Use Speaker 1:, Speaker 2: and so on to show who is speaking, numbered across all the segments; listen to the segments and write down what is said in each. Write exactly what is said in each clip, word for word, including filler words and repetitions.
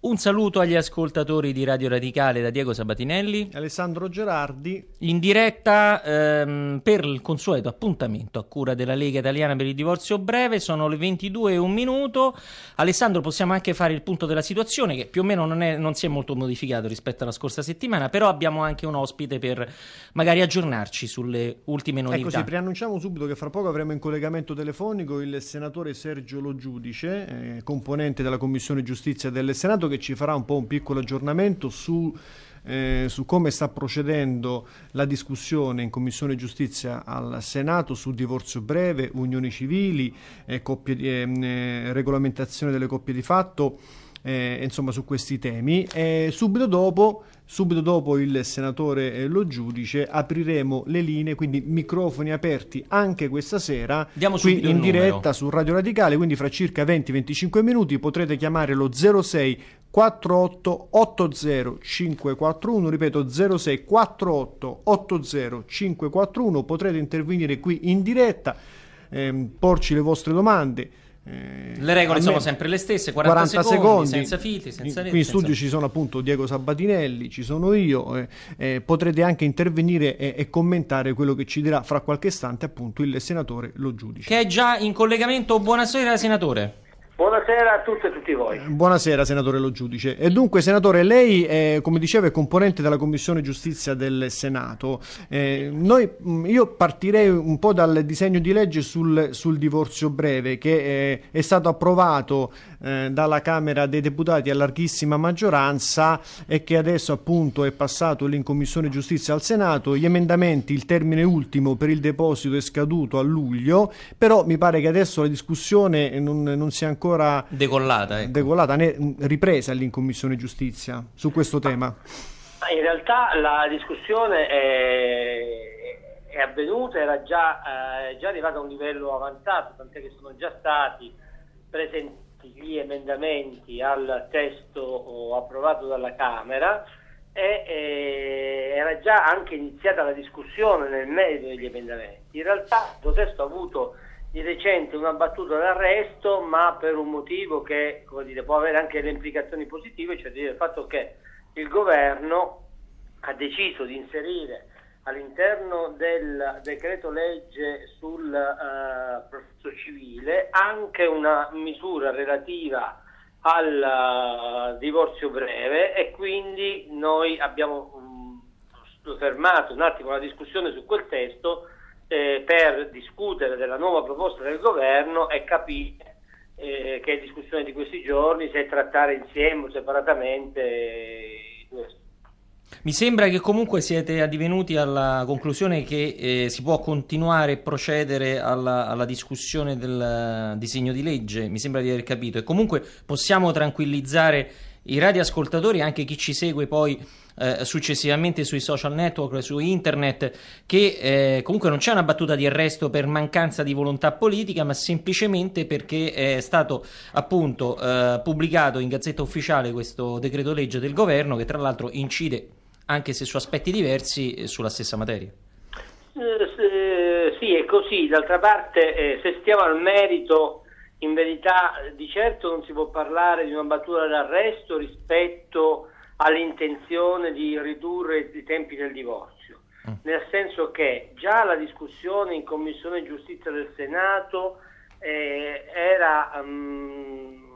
Speaker 1: Un saluto agli ascoltatori di Radio Radicale da Diego Sabatinelli,
Speaker 2: Alessandro Gerardi,
Speaker 1: in diretta ehm, per il consueto appuntamento a cura della Lega Italiana per il Divorzio Breve. Sono le ventidue e un minuto. Alessandro, possiamo anche fare il punto della situazione, che più o meno non, è, non si è molto modificato rispetto alla scorsa settimana, però abbiamo anche un ospite per magari aggiornarci sulle ultime novità.
Speaker 2: Ecco sì, preannunciamo subito che fra poco avremo in collegamento telefonico il senatore Sergio Lo Giudice, eh, componente della Commissione Giustizia del Senato, che ci farà un po' un piccolo aggiornamento su, eh, su come sta procedendo la discussione in Commissione Giustizia al Senato su divorzio breve, unioni civili, eh, coppie di, eh, regolamentazione delle coppie di fatto, eh, insomma su questi temi. E subito dopo, subito dopo il senatore eh, Lo Giudice apriremo le linee, quindi microfoni aperti anche questa sera.
Speaker 1: Diamo
Speaker 2: qui in diretta
Speaker 1: numero
Speaker 2: su Radio Radicale, quindi fra circa venti venticinque minuti potrete chiamare lo zero sei quarantotto ottanta cinquecentoquarantuno, ripeto zero sei quarantotto ottanta cinquecentoquarantuno, potrete intervenire qui in diretta, ehm, porci le vostre domande.
Speaker 1: Eh, le regole sono sempre le stesse, quaranta, quaranta secondi, secondi, senza filtri, senza
Speaker 2: qui in studio senza... ci sono appunto Diego Sabatinelli, ci sono io, eh, eh, potrete anche intervenire e, e commentare quello che ci dirà fra qualche istante appunto il senatore Lo Giudice,
Speaker 1: che è già in collegamento. Buonasera senatore.
Speaker 3: Buonasera a tutte e tutti voi.
Speaker 2: Buonasera senatore Lo Giudice. E dunque senatore, lei è, come diceva, è componente della Commissione Giustizia del Senato. Eh, noi, io partirei un po' dal disegno di legge sul, sul divorzio breve, che è, è stato approvato eh, dalla Camera dei Deputati a larghissima maggioranza e che adesso appunto è passato lì in Commissione Giustizia al Senato. Gli emendamenti, il termine ultimo per il deposito è scaduto a luglio, però mi pare che adesso la discussione non, non sia ancora
Speaker 1: decollata, ecco.
Speaker 2: decollata né ripresa lì in Commissione Giustizia su questo tema.
Speaker 3: In realtà la discussione è, è avvenuta, era già, eh, già arrivata a un livello avanzato, tant'è che sono già stati presentati gli emendamenti al testo approvato dalla Camera e eh, era già anche iniziata la discussione nel merito degli emendamenti. In realtà questo testo ha avuto di recente una battuta d'arresto, ma per un motivo che, come dire, può avere anche delle implicazioni positive, cioè il fatto che il governo ha deciso di inserire all'interno del decreto legge sul uh, processo civile anche una misura relativa al uh, divorzio breve, e quindi noi abbiamo um, fermato un attimo la discussione su quel testo Eh, per discutere della nuova proposta del governo e capire eh, che è discussione di questi giorni, se trattare insieme o separatamente eh, questo.
Speaker 1: Mi sembra che comunque siete addivenuti alla conclusione che eh, si può continuare e procedere alla, alla discussione del disegno di legge, mi sembra di aver capito, e comunque possiamo tranquillizzare i radioascoltatori e anche chi ci segue poi Eh, successivamente sui social network, su internet, che eh, comunque non c'è una battuta di arresto per mancanza di volontà politica, ma semplicemente perché è stato appunto eh, pubblicato in Gazzetta Ufficiale questo decreto legge del governo, che tra l'altro incide, anche se su aspetti diversi, eh, sulla stessa materia.
Speaker 3: Eh, sì, è così. D'altra parte, eh, se stiamo al merito, in verità di certo non si può parlare di una battuta d'arresto rispetto all'intenzione di ridurre i tempi del divorzio, mm. nel senso che già la discussione in Commissione Giustizia del Senato eh, era um,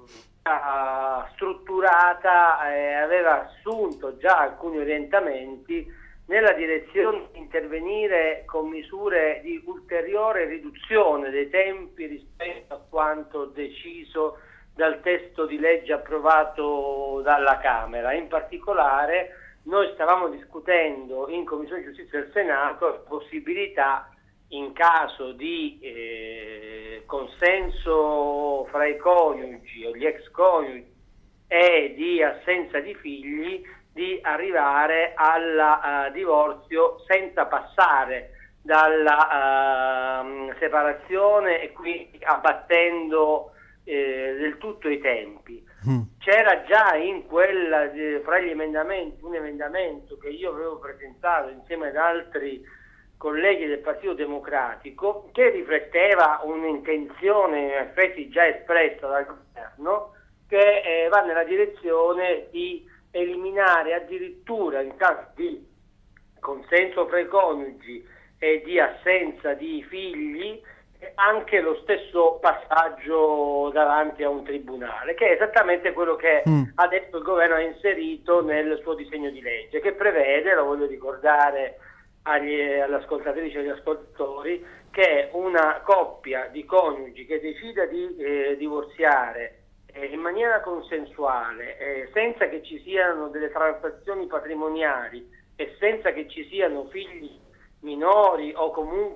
Speaker 3: strutturata e eh, aveva assunto già alcuni orientamenti nella direzione di intervenire con misure di ulteriore riduzione dei tempi rispetto a quanto deciso dal testo di legge approvato dalla Camera. In particolare noi stavamo discutendo in Commissione Giustizia del Senato la possibilità, in caso di eh, consenso fra i coniugi o gli ex coniugi e di assenza di figli, di arrivare al uh, divorzio senza passare dalla uh, separazione e quindi abbattendo Eh, del tutto i tempi. Mm. C'era già in quella eh, fra gli emendamenti un emendamento che io avevo presentato insieme ad altri colleghi del Partito Democratico, che rifletteva un'intenzione in effetti già espressa dal governo che eh, va nella direzione di eliminare addirittura in caso di consenso fra i coniugi e di assenza di figli anche lo stesso passaggio davanti a un tribunale, che è esattamente quello che mm. adesso il governo ha inserito nel suo disegno di legge, che prevede, lo voglio ricordare agli, alle ascoltatrici e agli ascoltatori, che una coppia di coniugi che decida di eh, divorziare eh, in maniera consensuale, eh, senza che ci siano delle transazioni patrimoniali e senza che ci siano figli minori o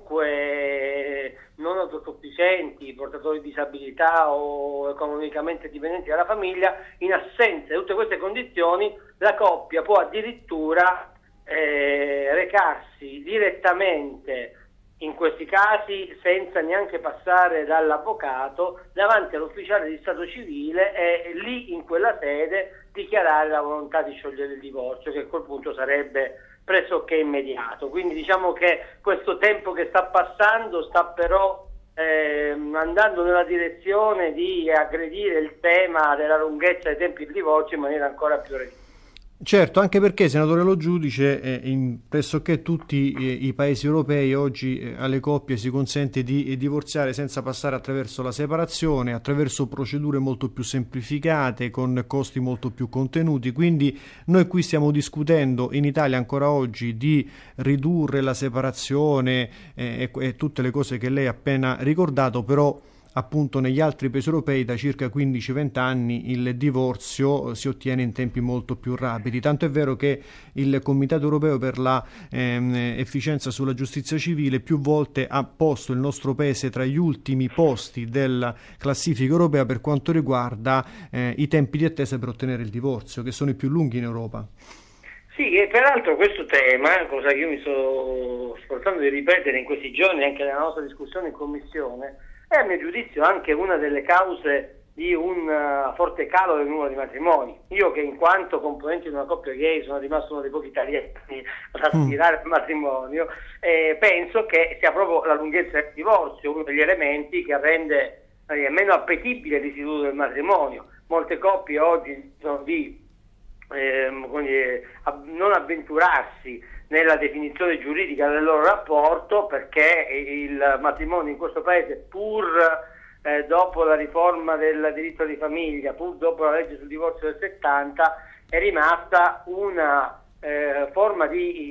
Speaker 3: comunque non autosufficienti, portatori di disabilità o economicamente dipendenti dalla famiglia, in assenza di tutte queste condizioni la coppia può addirittura eh, recarsi direttamente, in questi casi senza neanche passare dall'avvocato, davanti all'ufficiale di stato civile e lì in quella sede dichiarare la volontà di sciogliere il divorzio, che a quel punto sarebbe pressoché immediato. Quindi diciamo che questo tempo che sta passando sta però eh, andando nella direzione di aggredire il tema della lunghezza dei tempi di divorzio in maniera ancora più radicale.
Speaker 2: Certo, anche perché, senatore Lo Giudice, eh, in pressoché tutti eh, i paesi europei oggi eh, alle coppie si consente di eh, divorziare senza passare attraverso la separazione, attraverso procedure molto più semplificate, con costi molto più contenuti. Quindi noi qui stiamo discutendo in Italia ancora oggi di ridurre la separazione eh, e, e tutte le cose che lei ha appena ricordato, però appunto negli altri paesi europei da circa quindici venti anni il divorzio si ottiene in tempi molto più rapidi, tanto è vero che il Comitato Europeo per la ehm, efficienza sulla giustizia civile più volte ha posto il nostro paese tra gli ultimi posti della classifica europea per quanto riguarda eh, i tempi di attesa per ottenere il divorzio, che sono i più lunghi in Europa.
Speaker 3: Sì, e peraltro questo tema, cosa che io mi sto sforzando di ripetere in questi giorni anche nella nostra discussione in commissione, è a mio giudizio anche una delle cause di un uh, forte calo del numero di matrimoni. Io che in quanto componente di una coppia gay sono rimasto uno dei pochi italiani ad aspirare al matrimonio, eh, penso che sia proprio la lunghezza del divorzio uno degli elementi che rende eh, meno appetibile l'istituto del matrimonio. Molte coppie oggi sono di eh, non avventurarsi nella definizione giuridica del loro rapporto, perché il matrimonio in questo paese, pur eh, dopo la riforma del diritto di famiglia, pur dopo la legge sul divorzio del settanta, è rimasta una eh, forma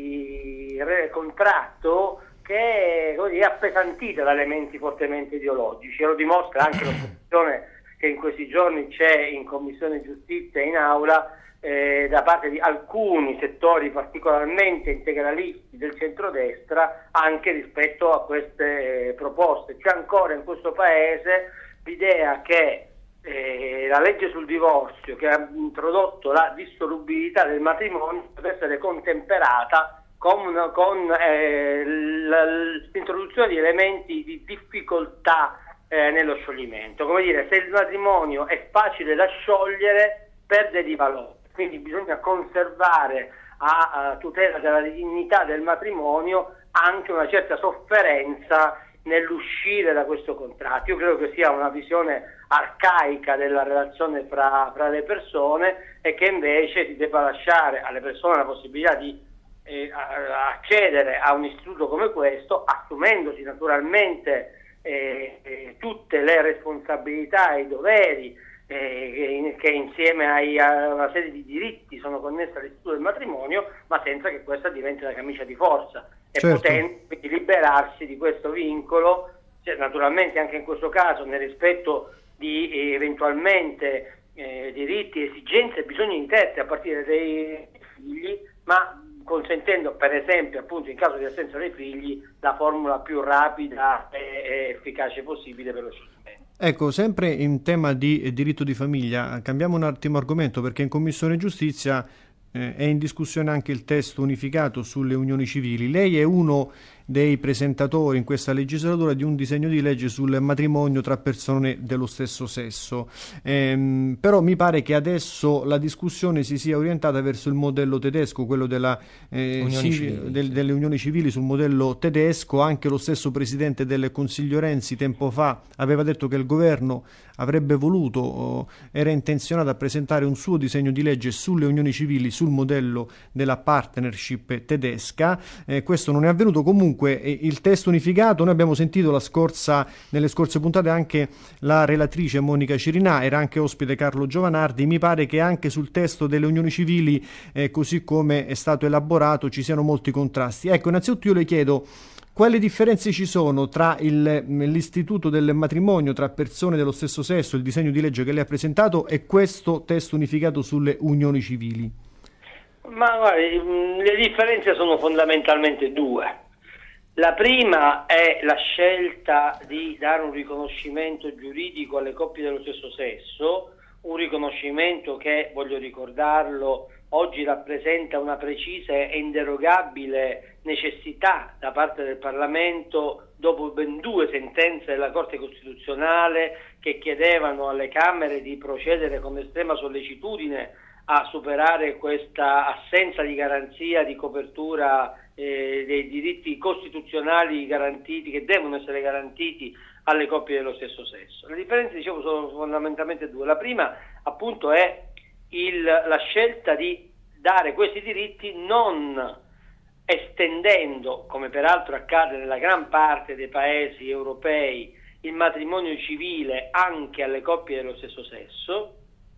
Speaker 3: di re, contratto che è così appesantita da elementi fortemente ideologici, e lo dimostra anche l'opposizione che in questi giorni c'è in Commissione Giustizia e in Aula Eh, da parte di alcuni settori particolarmente integralisti del centrodestra anche rispetto a queste eh, proposte. C'è ancora in questo paese l'idea che eh, la legge sul divorzio, che ha introdotto la dissolubilità del matrimonio, deve essere contemperata con, con eh, l'introduzione di elementi di difficoltà eh, nello scioglimento. Come dire, se il matrimonio è facile da sciogliere, perde di valore. Quindi bisogna conservare a, a tutela della dignità del matrimonio anche una certa sofferenza nell'uscire da questo contratto. Io credo che sia una visione arcaica della relazione fra, fra le persone, e che invece si debba lasciare alle persone la possibilità di eh, accedere a un istituto come questo, assumendosi naturalmente eh, eh, tutte le responsabilità e i doveri Eh, che insieme ai, a una serie di diritti sono connessi all'istituto del matrimonio, ma senza che questa diventi una camicia di forza, e certo, potendo quindi liberarsi di questo vincolo, cioè, naturalmente anche in questo caso nel rispetto di eh, eventualmente eh, diritti, esigenze e bisogni interni a partire dai figli, ma consentendo per esempio appunto in caso di assenza dei figli la formula più rapida e, e efficace possibile per lo scioglimento.
Speaker 2: Ecco, sempre in tema di eh, diritto di famiglia, cambiamo un attimo argomento, perché in Commissione Giustizia eh, è in discussione anche il testo unificato sulle unioni civili. Lei è uno dei presentatori in questa legislatura di un disegno di legge sul matrimonio tra persone dello stesso sesso, ehm, però mi pare che adesso la discussione si sia orientata verso il modello tedesco, quello della, eh,
Speaker 1: unioni
Speaker 2: civili,
Speaker 1: civili,
Speaker 2: del,
Speaker 1: sì.
Speaker 2: delle unioni civili sul modello tedesco. Anche lo stesso presidente del Consiglio Renzi tempo fa aveva detto che il governo avrebbe voluto, era intenzionato a presentare un suo disegno di legge sulle unioni civili sul modello della partnership tedesca. Eh, questo non è avvenuto. Comunque eh, il testo unificato, noi abbiamo sentito la scorsa, nelle scorse puntate anche la relatrice Monica Cirinà, era anche ospite Carlo Giovanardi. Mi pare che anche sul testo delle unioni civili, eh, così come è stato elaborato, ci siano molti contrasti. Ecco, innanzitutto io le chiedo quali differenze ci sono tra il, l'istituto del matrimonio tra persone dello stesso sesso, il disegno di legge che lei ha presentato, e questo testo unificato sulle unioni civili.
Speaker 3: Ma guardi, le differenze sono fondamentalmente due. La prima è la scelta di dare un riconoscimento giuridico alle coppie dello stesso sesso, un riconoscimento che, voglio ricordarlo, oggi rappresenta una precisa e inderogabile necessità da parte del Parlamento, dopo ben due sentenze della Corte Costituzionale che chiedevano alle Camere di procedere con estrema sollecitudine a superare questa assenza di garanzia di copertura eh, dei diritti costituzionali garantiti, che devono essere garantiti alle coppie dello stesso sesso. Le differenze, dicevo, sono fondamentalmente due. La prima, appunto, è il, la scelta di dare questi diritti non estendendo, come peraltro accade nella gran parte dei paesi europei, il matrimonio civile anche alle coppie dello stesso sesso.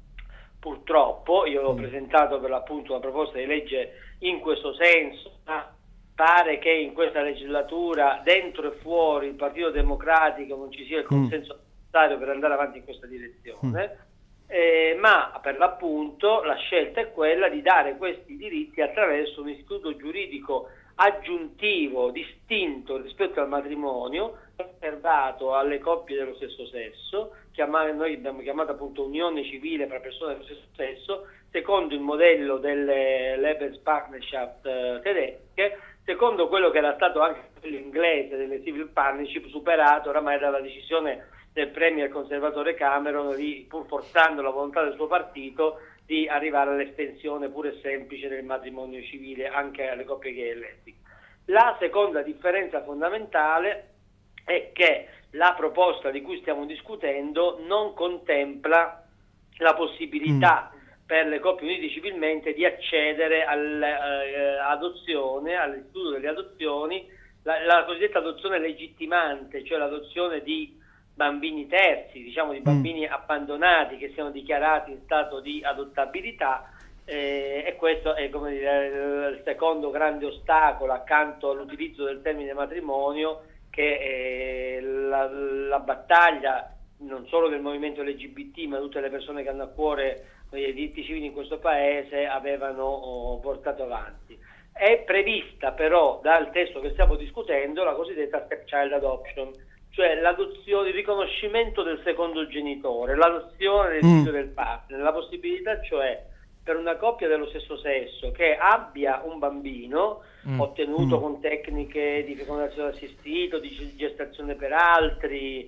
Speaker 3: Purtroppo io ho presentato per l'appunto una proposta di legge in questo senso, ma pare che in questa legislatura, dentro e fuori il Partito Democratico, non ci sia il consenso necessario per andare avanti in questa direzione. Mm. Eh, ma per l'appunto la scelta è quella di dare questi diritti attraverso un istituto giuridico aggiuntivo, distinto rispetto al matrimonio, riservato alle coppie dello stesso sesso, chiamare, noi abbiamo chiamato appunto unione civile tra persone dello stesso sesso, secondo il modello delle Lebenspartnerschaft eh, tedesche, secondo quello che era stato anche quello inglese delle civil partnership, superato oramai dalla decisione del premier conservatore Cameron, di, pur forzando la volontà del suo partito, di arrivare all'estensione pura e semplice del matrimonio civile anche alle coppie gay e lesbiche. La seconda differenza fondamentale è che la proposta di cui stiamo discutendo non contempla la possibilità mm. per le coppie unite civilmente di accedere all'adozione, eh, all'istituto delle adozioni, la, la cosiddetta adozione legittimante, cioè l'adozione di bambini terzi, diciamo di bambini mm. abbandonati che siano dichiarati in stato di adottabilità, eh, e questo è, come dire, il secondo grande ostacolo accanto all'utilizzo del termine matrimonio, che eh, la, la battaglia non solo del movimento L G B T ma tutte le persone che hanno a cuore i diritti civili in questo paese avevano oh, portato avanti. È prevista però dal testo che stiamo discutendo la cosiddetta stepchild adoption, cioè l'adozione, il riconoscimento del secondo genitore, l'adozione del figlio mm. del partner, la possibilità cioè per una coppia dello stesso sesso che abbia un bambino mm. ottenuto mm. con tecniche di fecondazione assistita, di gestazione per altri,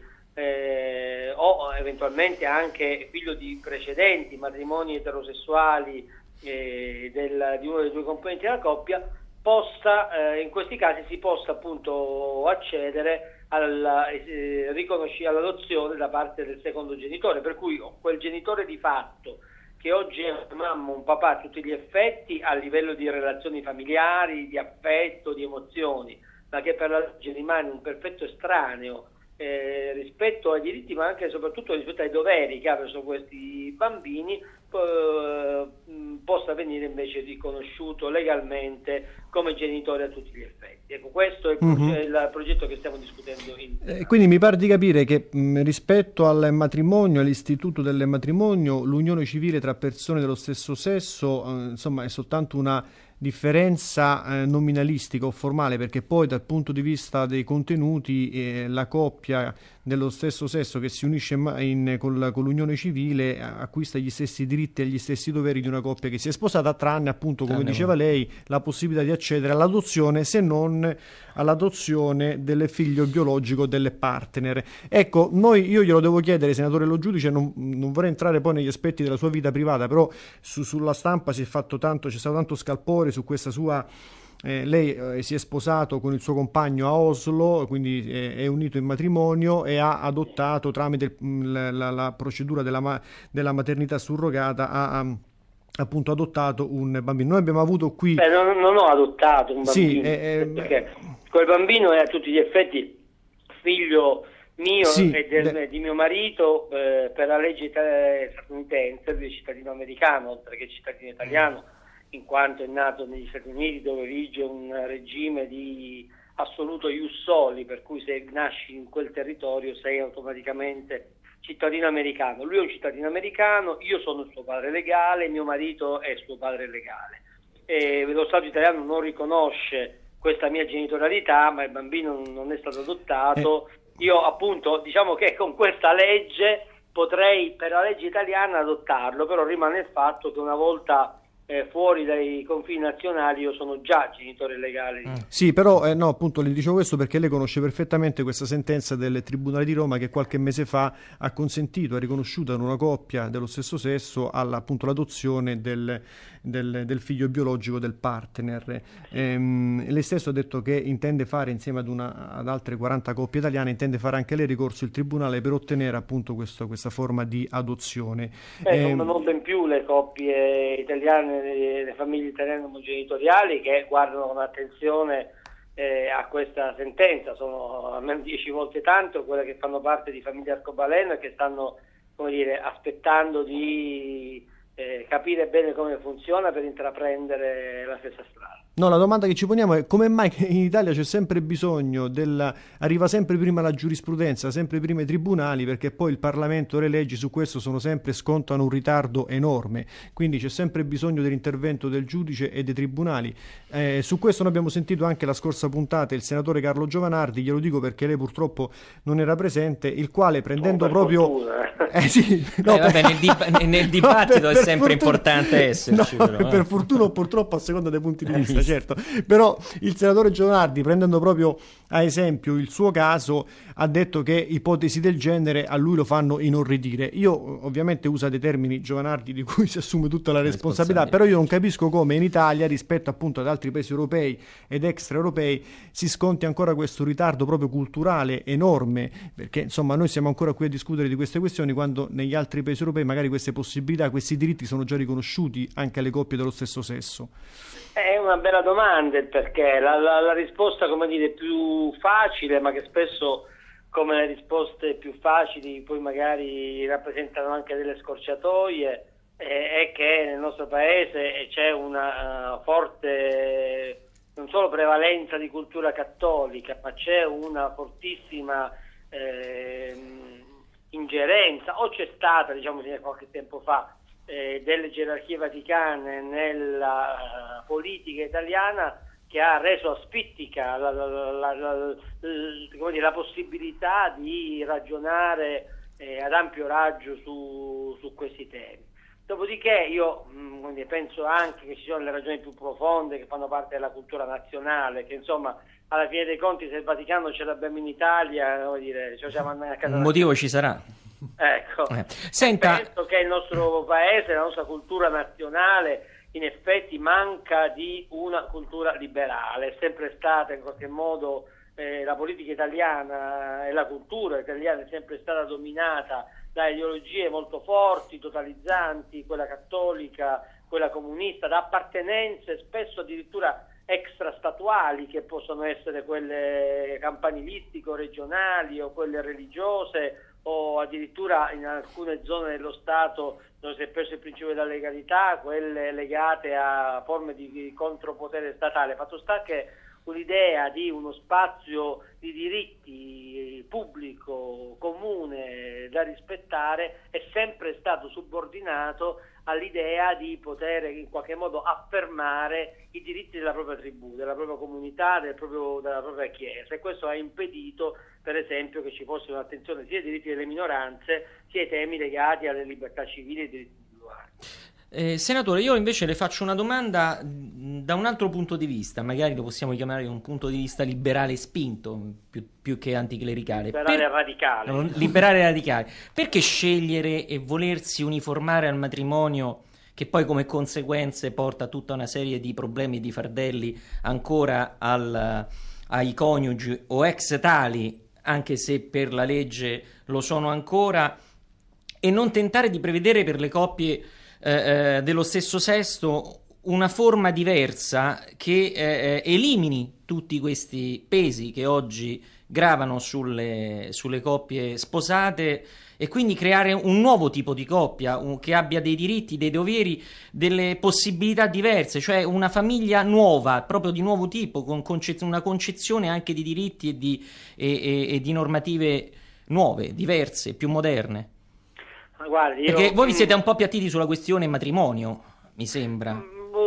Speaker 3: eh, o eventualmente anche figlio di precedenti matrimoni eterosessuali eh, del, di uno dei due componenti della coppia, possa, eh, in questi casi si possa appunto accedere alla, eh, riconosci- all'adozione da parte del secondo genitore, per cui quel genitore di fatto che oggi è una mamma, un papà a tutti gli effetti a livello di relazioni familiari, di affetto, di emozioni, ma che per la legge rimane un perfetto estraneo eh, rispetto ai diritti, ma anche e soprattutto rispetto ai doveri che ha verso questi bambini, eh, possa venire invece riconosciuto legalmente come genitore a tutti gli effetti. Ecco, questo è il, mm-hmm. proge- il progetto che stiamo discutendo. In...
Speaker 2: Eh, quindi mi pare di capire che mh, rispetto al matrimonio, all'istituto del matrimonio, l'unione civile tra persone dello stesso sesso, eh, insomma, è soltanto una differenza eh, nominalistica o formale, perché poi dal punto di vista dei contenuti eh, la coppia dello stesso sesso che si unisce in, con, la, con l'unione civile acquista gli stessi diritti e gli stessi doveri di una coppia che si è sposata, tranne appunto, come tranne diceva lei, la possibilità di accedere all'adozione, se non all'adozione del figlio biologico delle partner. Ecco, noi, io glielo devo chiedere, senatore Lo Giudice, non, non vorrei entrare poi negli aspetti della sua vita privata, però su, sulla stampa si è fatto tanto, c'è stato tanto scalpore su questa sua eh, lei eh, si è sposato con il suo compagno a Oslo, quindi eh, è unito in matrimonio e ha adottato tramite il, la, la, la procedura della, ma, della maternità surrogata, ha, ha appunto adottato un bambino. Noi abbiamo avuto qui...
Speaker 3: Beh, non, non ho adottato un bambino,
Speaker 2: sì, eh,
Speaker 3: perché quel bambino è a tutti gli effetti figlio mio
Speaker 2: sì,
Speaker 3: e del,
Speaker 2: de...
Speaker 3: di mio marito eh, per la legge statunitense. Lui è cittadino americano oltre che cittadino italiano, in quanto è nato negli Stati Uniti, dove vige un regime di assoluto ius soli, per cui se nasci in quel territorio sei automaticamente cittadino americano. Lui è un cittadino americano, io sono il suo padre legale, mio marito è suo padre legale. E lo Stato italiano non riconosce questa mia genitorialità, ma il bambino non è stato adottato. Eh. Io appunto, diciamo che con questa legge potrei per la legge italiana adottarlo, però rimane il fatto che una volta eh, fuori dai confini nazionali io sono già genitore legale.
Speaker 2: Mm. Sì, però eh, no, appunto le dicevo questo perché lei conosce perfettamente questa sentenza del Tribunale di Roma che qualche mese fa ha consentito, ha riconosciuto ad una coppia dello stesso sesso alla, appunto l'adozione del, del, del figlio biologico del partner. Ehm, lei stesso ha detto che intende fare insieme ad, una, ad altre quaranta coppie italiane, intende fare anche lei ricorso al Tribunale per ottenere appunto questo, questa forma di adozione.
Speaker 3: Eh, ehm, non, non ben più le coppie italiane, le famiglie italiane omogenitoriali che guardano con attenzione eh, a questa sentenza, sono almeno dieci volte tanto quelle che fanno parte di famiglie arcobaleno e che stanno, come dire, aspettando di eh, capire bene come funziona per intraprendere la stessa strada.
Speaker 2: No, la domanda che ci poniamo è come mai in Italia c'è sempre bisogno della, arriva sempre prima la giurisprudenza, sempre prima i tribunali, perché poi il Parlamento e le leggi su questo sono sempre, scontano un ritardo enorme, quindi c'è sempre bisogno dell'intervento del giudice e dei tribunali. Eh, su questo noi abbiamo sentito anche la scorsa puntata il senatore Carlo Giovanardi, glielo dico perché lei purtroppo non era presente, il quale prendendo
Speaker 3: oh,
Speaker 2: proprio... Eh, sì, no,
Speaker 1: eh, vabbè, nel, dib- nel dibattito no, per, è sempre fortuna... importante esserci.
Speaker 2: No,
Speaker 1: però, eh.
Speaker 2: Per fortuna o purtroppo a seconda dei punti di vista, certo. Però il senatore Giovanardi, prendendo proprio a esempio il suo caso, ha detto che ipotesi del genere a lui lo fanno inorridire. Io ovviamente usa dei termini, Giovanardi, di cui si assume tutta la responsabilità, responsabilità, però io non capisco come in Italia, rispetto appunto ad altri paesi europei ed extraeuropei, si sconti ancora questo ritardo proprio culturale enorme, perché insomma noi siamo ancora qui a discutere di queste questioni quando negli altri paesi europei magari queste possibilità, questi diritti sono già riconosciuti anche alle coppie dello stesso sesso.
Speaker 3: È una bella domanda, perché la, la, la risposta, come dire, più facile, ma che spesso come le risposte più facili poi magari rappresentano anche delle scorciatoie, eh, è che nel nostro paese c'è una uh, forte, non solo prevalenza di cultura cattolica, ma c'è una fortissima eh, ingerenza, o c'è stata, diciamo fino a qualche tempo fa, Eh, delle gerarchie vaticane nella uh, politica italiana, che ha reso asfittica la, la, la, la, la, come dire, la possibilità di ragionare eh, ad ampio raggio su, su questi temi. Dopodiché io mh, penso anche che ci sono le ragioni più profonde che fanno parte della cultura nazionale, che insomma alla fine dei conti se il Vaticano ce l'abbiamo in Italia, come dire, ce lo siamo a casa.
Speaker 1: Un motivo ci sarà.
Speaker 3: Ecco,
Speaker 1: eh. Senta...
Speaker 3: penso che il nostro paese, la nostra cultura nazionale in effetti manca di una cultura liberale. È sempre stata in qualche modo eh, la politica italiana e la cultura italiana è sempre stata dominata da ideologie molto forti, totalizzanti, quella cattolica, quella comunista, da appartenenze spesso addirittura extrastatuali, che possono essere quelle campanilistico-regionali o quelle religiose, o addirittura in alcune zone dello Stato dove si è perso il principio della legalità, quelle legate a forme di contropotere statale. Fatto sta che un'idea di uno spazio di diritti pubblico, comune, da rispettare è sempre stato subordinato all'idea di poter in qualche modo affermare i diritti della propria tribù, della propria comunità, del proprio, della propria chiesa, e questo ha impedito per esempio che ci fosse un'attenzione sia ai diritti delle minoranze sia ai temi legati alle libertà civili e ai diritti individuali.
Speaker 1: Eh, senatore, io invece le faccio una domanda da un altro punto di vista, magari lo possiamo chiamare un punto di vista liberale spinto, più, più che anticlericale.
Speaker 3: Liberale
Speaker 1: per...
Speaker 3: radicale.
Speaker 1: No, liberale radicale. Perché scegliere e volersi uniformare al matrimonio che poi come conseguenze porta tutta una serie di problemi e di fardelli ancora al, ai coniugi o ex tali, anche se per la legge lo sono ancora, e non tentare di prevedere per le coppie eh, dello stesso sesso una forma diversa che eh, elimini tutti questi pesi che oggi gravano sulle, sulle coppie sposate, e quindi creare un nuovo tipo di coppia un, che abbia dei diritti, dei doveri, delle possibilità diverse, cioè una famiglia nuova, proprio di nuovo tipo, con conce- una concezione anche di diritti e di, e, e, e di normative nuove, diverse, più moderne.
Speaker 3: Ma guardi, io...
Speaker 1: Perché voi vi siete un po' appiattiti sulla questione matrimonio, mi sembra.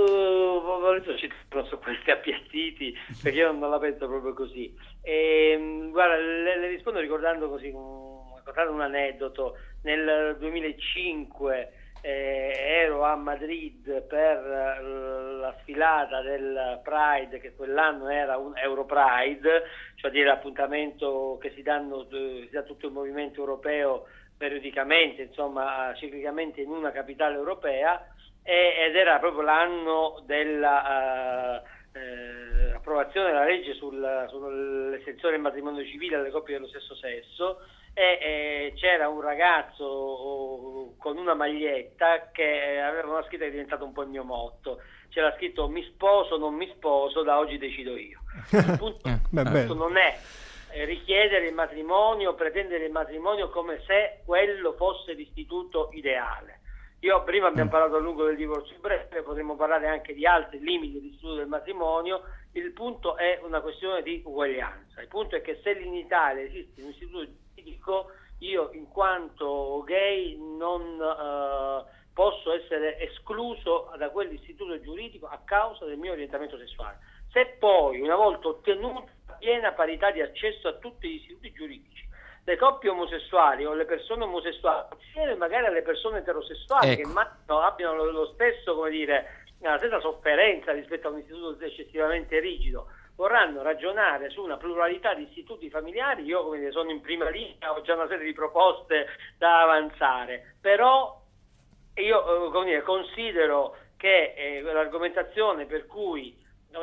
Speaker 3: Su questi appiattiti, perché io non la penso proprio così. E, guarda, le, le rispondo ricordando così ricordando un aneddoto. Nel duemilacinque eh, ero a Madrid per la sfilata del Pride, che quell'anno era un Europride, cioè dire l'appuntamento che si danno si dà tutto il movimento europeo periodicamente, insomma ciclicamente in una capitale europea, ed era proprio l'anno della uh, eh, approvazione della legge sul, sull'estensione del matrimonio civile alle coppie dello stesso sesso, e, e c'era un ragazzo con una maglietta che aveva una scritta che è diventata un po' il mio motto. C'era scritto: mi sposo, non mi sposo, da oggi decido io. Il punto, il punto non è richiedere il matrimonio, pretendere il matrimonio come se quello fosse l'istituto ideale. Io prima abbiamo parlato a lungo del divorzio breve, potremmo parlare anche di altri limiti dell'istituto del matrimonio. Il punto è una questione di uguaglianza. Il punto è che se in Italia esiste un istituto giuridico, io in quanto gay non eh, posso essere escluso da quell'istituto giuridico a causa del mio orientamento sessuale. Se poi, una volta ottenuta piena parità di accesso a tutti gli istituti giuridici, le coppie omosessuali o le persone omosessuali, insieme magari alle persone eterosessuali, ecco, che immagino abbiano lo, lo stesso, come dire, la stessa sofferenza rispetto a un istituto eccessivamente rigido, vorranno ragionare su una pluralità di istituti familiari, io, come dire, sono in prima linea, ho già una serie di proposte da avanzare, però io, come dire, considero che eh, l'argomentazione per cui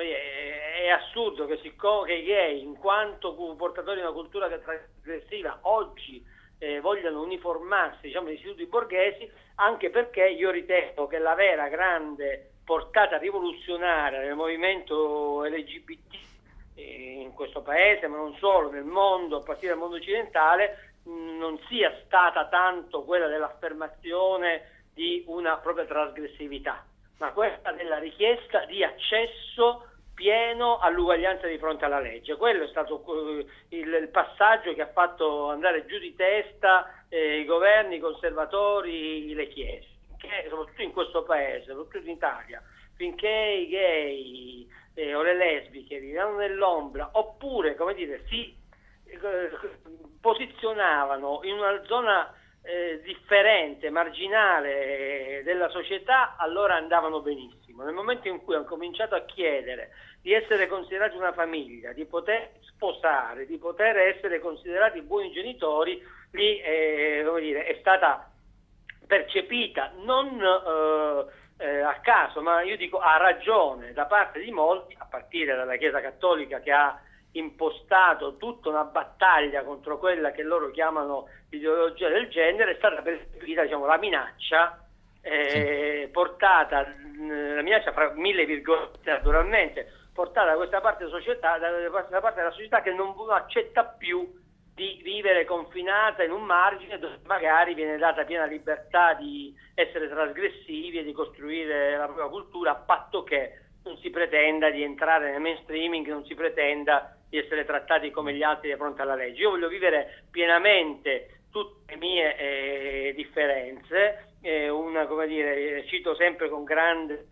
Speaker 3: è assurdo che, siccome, che i gay, in quanto portatori di una cultura trasgressiva, oggi eh, vogliano uniformarsi, diciamo, negli istituti borghesi, anche perché io ritengo che la vera grande portata rivoluzionaria del movimento L G B T eh, in questo paese, ma non solo, nel mondo, a partire dal mondo occidentale, mh, non sia stata tanto quella dell'affermazione di una propria trasgressività, ma questa della richiesta di accesso pieno all'uguaglianza di fronte alla legge. Quello è stato il, il passaggio che ha fatto andare giù di testa eh, i governi, i conservatori, le chiese, che soprattutto in questo paese, soprattutto in Italia, finché i gay eh, o le lesbiche vivevano nell'ombra, oppure, come dire, si eh, posizionavano in una zona Eh, differente, marginale della società, allora andavano benissimo. Nel momento in cui hanno cominciato a chiedere di essere considerati una famiglia, di poter sposare, di poter essere considerati buoni genitori, lì eh, come dire, è stata percepita non eh, eh, a caso, ma io dico a ragione da parte di molti, a partire dalla Chiesa Cattolica, che ha impostato tutta una battaglia contro quella che loro chiamano l'ideologia del genere, è stata percepita, diciamo, la minaccia eh, sì. portata, la minaccia fra mille virgolette naturalmente, portata da questa parte della società, da questa parte della società che non accetta più di vivere confinata in un margine dove magari viene data piena libertà di essere trasgressivi e di costruire la propria cultura, a patto che non si pretenda di entrare nel mainstreaming, non si pretenda di essere trattati come gli altri di fronte alla legge. Io voglio vivere pienamente tutte le mie eh, differenze, eh, una, come dire, cito sempre con grande,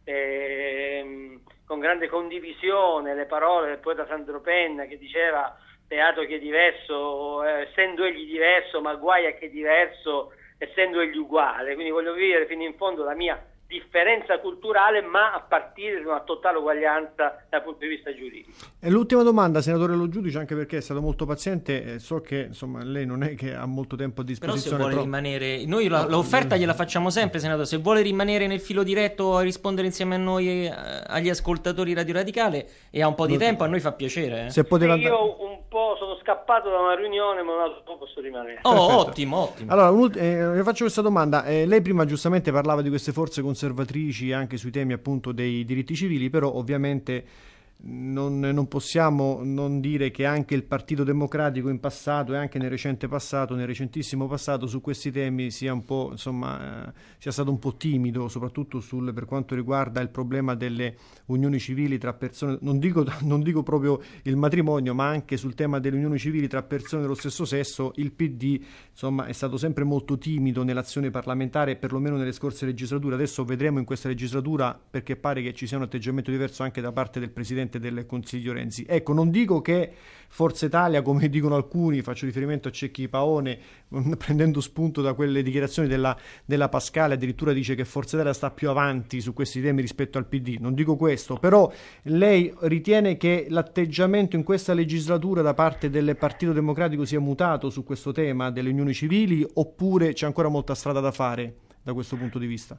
Speaker 3: eh, con grande condivisione le parole del poeta Sandro Penna, che diceva: beato chi è diverso, eh, essendo egli diverso, ma guai a che è diverso essendo egli uguale. Quindi voglio vivere fino in fondo la mia differenza culturale, ma a partire da una totale uguaglianza dal punto di vista giuridico.
Speaker 2: E l'ultima domanda, senatore Lo Giudice, anche perché è stato molto paziente, eh, so che insomma lei non è che ha molto tempo a disposizione.
Speaker 1: Però se vuole però... rimanere, noi la, l'offerta gliela facciamo sempre, senatore, se vuole rimanere nel filo diretto a rispondere insieme a noi eh, agli ascoltatori Radio Radicale e ha un po' di tempo, a noi fa piacere. Eh.
Speaker 2: Se poteva...
Speaker 3: sì, io un po' sono scappato da una riunione, ma un po' posso rimanere.
Speaker 1: Oh, perfetto. ottimo, ottimo.
Speaker 2: Allora, eh, le faccio questa domanda. Eh, lei prima giustamente parlava di queste forze conservatrici anche sui temi appunto dei diritti civili, però ovviamente non, non possiamo non dire che anche il Partito Democratico in passato e anche nel recente passato, nel recentissimo passato, su questi temi sia un po', insomma, eh, sia stato un po' timido, soprattutto sul, per quanto riguarda il problema delle unioni civili tra persone, non dico, non dico proprio il matrimonio, ma anche sul tema delle unioni civili tra persone dello stesso sesso. Il P D, insomma, è stato sempre molto timido nell'azione parlamentare, perlomeno nelle scorse legislature. Adesso vedremo in questa legislatura, perché pare che ci sia un atteggiamento diverso anche da parte del Presidente del Consiglio Renzi. Ecco, non dico che Forza Italia, come dicono alcuni, faccio riferimento a Cecchi Paone, prendendo spunto da quelle dichiarazioni della, della Pascale, addirittura dice che Forza Italia sta più avanti su questi temi rispetto al P D. Non dico questo, però lei ritiene che l'atteggiamento in questa legislatura da parte del Partito Democratico sia mutato su questo tema delle unioni civili, oppure c'è ancora molta strada da fare da questo punto di vista?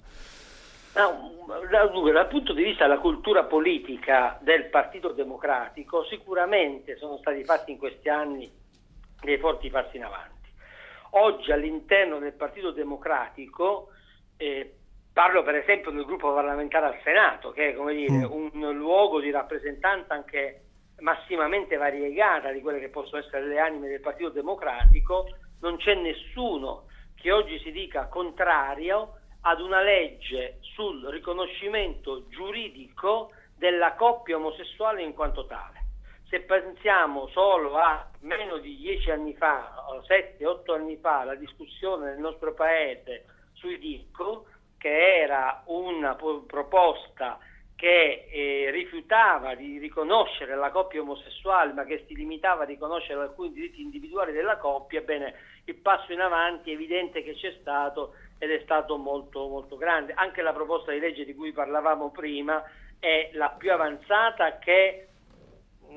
Speaker 3: No, dal punto di vista della cultura politica del Partito Democratico sicuramente sono stati fatti in questi anni dei forti passi in avanti. Oggi all'interno del Partito Democratico, eh, parlo per esempio del gruppo parlamentare al Senato, che è, come dire, un luogo di rappresentanza anche massimamente variegata di quelle che possono essere le anime del Partito Democratico, non c'è nessuno che oggi si dica contrario ad una legge sul riconoscimento giuridico della coppia omosessuale in quanto tale. Se pensiamo solo a meno di dieci anni fa, sette otto anni fa, la discussione nel nostro paese sui D I C O, che era una proposta che eh, rifiutava di riconoscere la coppia omosessuale, ma che si limitava a riconoscere alcuni diritti individuali della coppia, bene, il passo in avanti è evidente che c'è stato ed è stato molto molto grande. Anche la proposta di legge di cui parlavamo prima è la più avanzata che mh,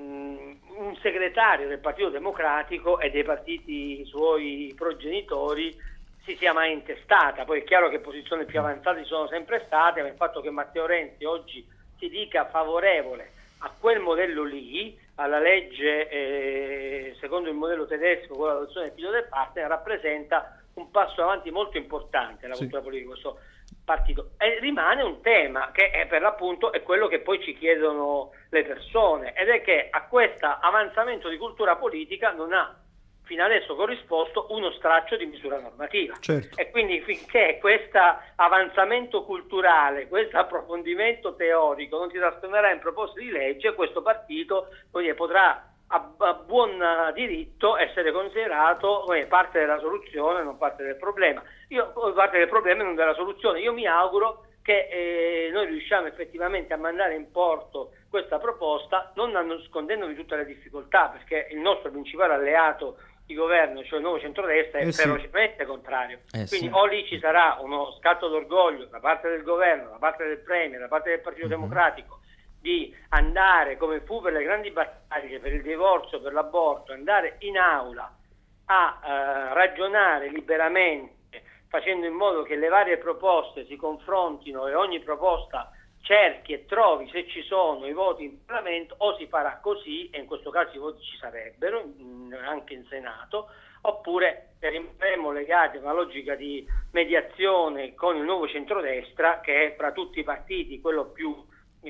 Speaker 3: un segretario del Partito Democratico e dei partiti suoi progenitori si sia mai intestata. Poi è chiaro che posizioni più avanzate ci sono sempre state, ma il fatto che Matteo Renzi oggi si dica favorevole a quel modello lì, alla legge eh, secondo il modello tedesco con l'adozione del figlio del partner, rappresenta un passo avanti molto importante nella cultura sì. politica di questo partito. E rimane un tema che è per l'appunto è quello che poi ci chiedono le persone, ed è che a questo avanzamento di cultura politica non ha fino adesso corrisposto uno straccio di misura normativa. Certo. E quindi finché questo avanzamento culturale, questo approfondimento teorico non si trasformerà in proposte di legge, questo partito quindi, potrà a, a buon diritto essere considerato come parte della soluzione, non parte del problema. Io parte del problema e non della soluzione. Io mi auguro che eh, noi riusciamo effettivamente a mandare in porto questa proposta, non nascondendovi tutte le difficoltà, perché il nostro principale alleato di governo, cioè il nuovo centrodestra, è eh sì. ferocemente contrario. Eh Quindi sì. o lì ci sarà uno scatto d'orgoglio da parte del governo, da parte del Premier, da parte del Partito mm-hmm. Democratico, di andare, come fu per le grandi battaglie, per il divorzio, per l'aborto, andare in aula a eh, ragionare liberamente, facendo in modo che le varie proposte si confrontino e ogni proposta cerchi e trovi, se ci sono i voti in Parlamento, o si farà così, e in questo caso i voti ci sarebbero anche in Senato, oppure rimarremo legati a una logica di mediazione con il nuovo centrodestra, che è fra tutti i partiti quello più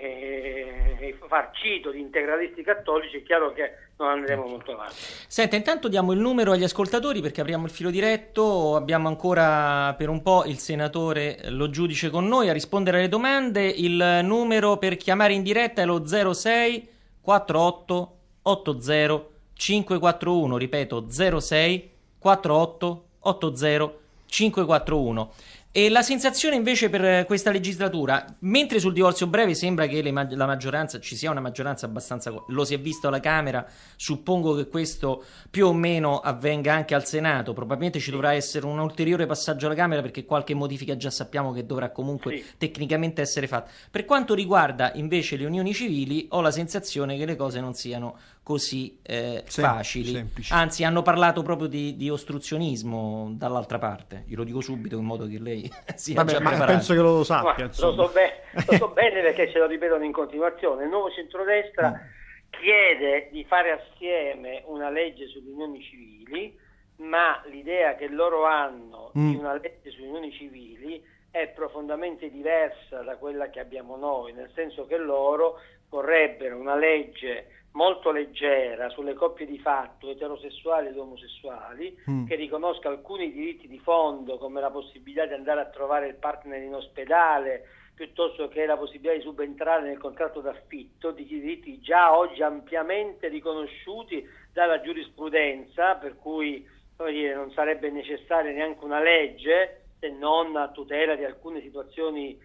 Speaker 3: eh, farcito di integralisti cattolici. È chiaro che non andremo molto avanti.
Speaker 1: Senta, intanto diamo il numero agli ascoltatori perché apriamo il filo diretto. Abbiamo ancora per un po' il senatore Lo Giudice con noi a rispondere alle domande. Il numero per chiamare in diretta è lo zero sei quarantotto ottanta cinquecentoquarantuno, ripeto zero sei quarantotto ottanta cinquecentoquarantuno. E la sensazione invece per questa legislatura, mentre sul divorzio breve sembra che le, la maggioranza, ci sia una maggioranza abbastanza, lo si è visto alla Camera, suppongo che questo più o meno avvenga anche al Senato, probabilmente ci dovrà essere un ulteriore passaggio alla Camera perché qualche modifica già sappiamo che dovrà comunque sì. tecnicamente essere fatta. Per quanto riguarda invece le unioni civili ho la sensazione che le cose non siano così eh, Sem- facili, semplici. Anzi hanno parlato proprio di, di ostruzionismo dall'altra parte, io lo dico subito in modo che lei sia
Speaker 2: Vabbè,
Speaker 1: già
Speaker 2: ma
Speaker 1: preparato.
Speaker 2: Penso che lo sappia.
Speaker 3: Ma, lo, so be- lo so bene perché ce lo ripetono in continuazione. Il nuovo centrodestra mm. chiede di fare assieme una legge sulle unioni civili, ma l'idea che loro hanno mm. di una legge sulle unioni civili è profondamente diversa da quella che abbiamo noi, nel senso che loro vorrebbero una legge molto leggera sulle coppie di fatto eterosessuali ed omosessuali mm. che riconosca alcuni diritti di fondo come la possibilità di andare a trovare il partner in ospedale piuttosto che la possibilità di subentrare nel contratto d'affitto, di diritti già oggi ampiamente riconosciuti dalla giurisprudenza, per cui come dire, non sarebbe necessaria neanche una legge se non a tutela di alcune situazioni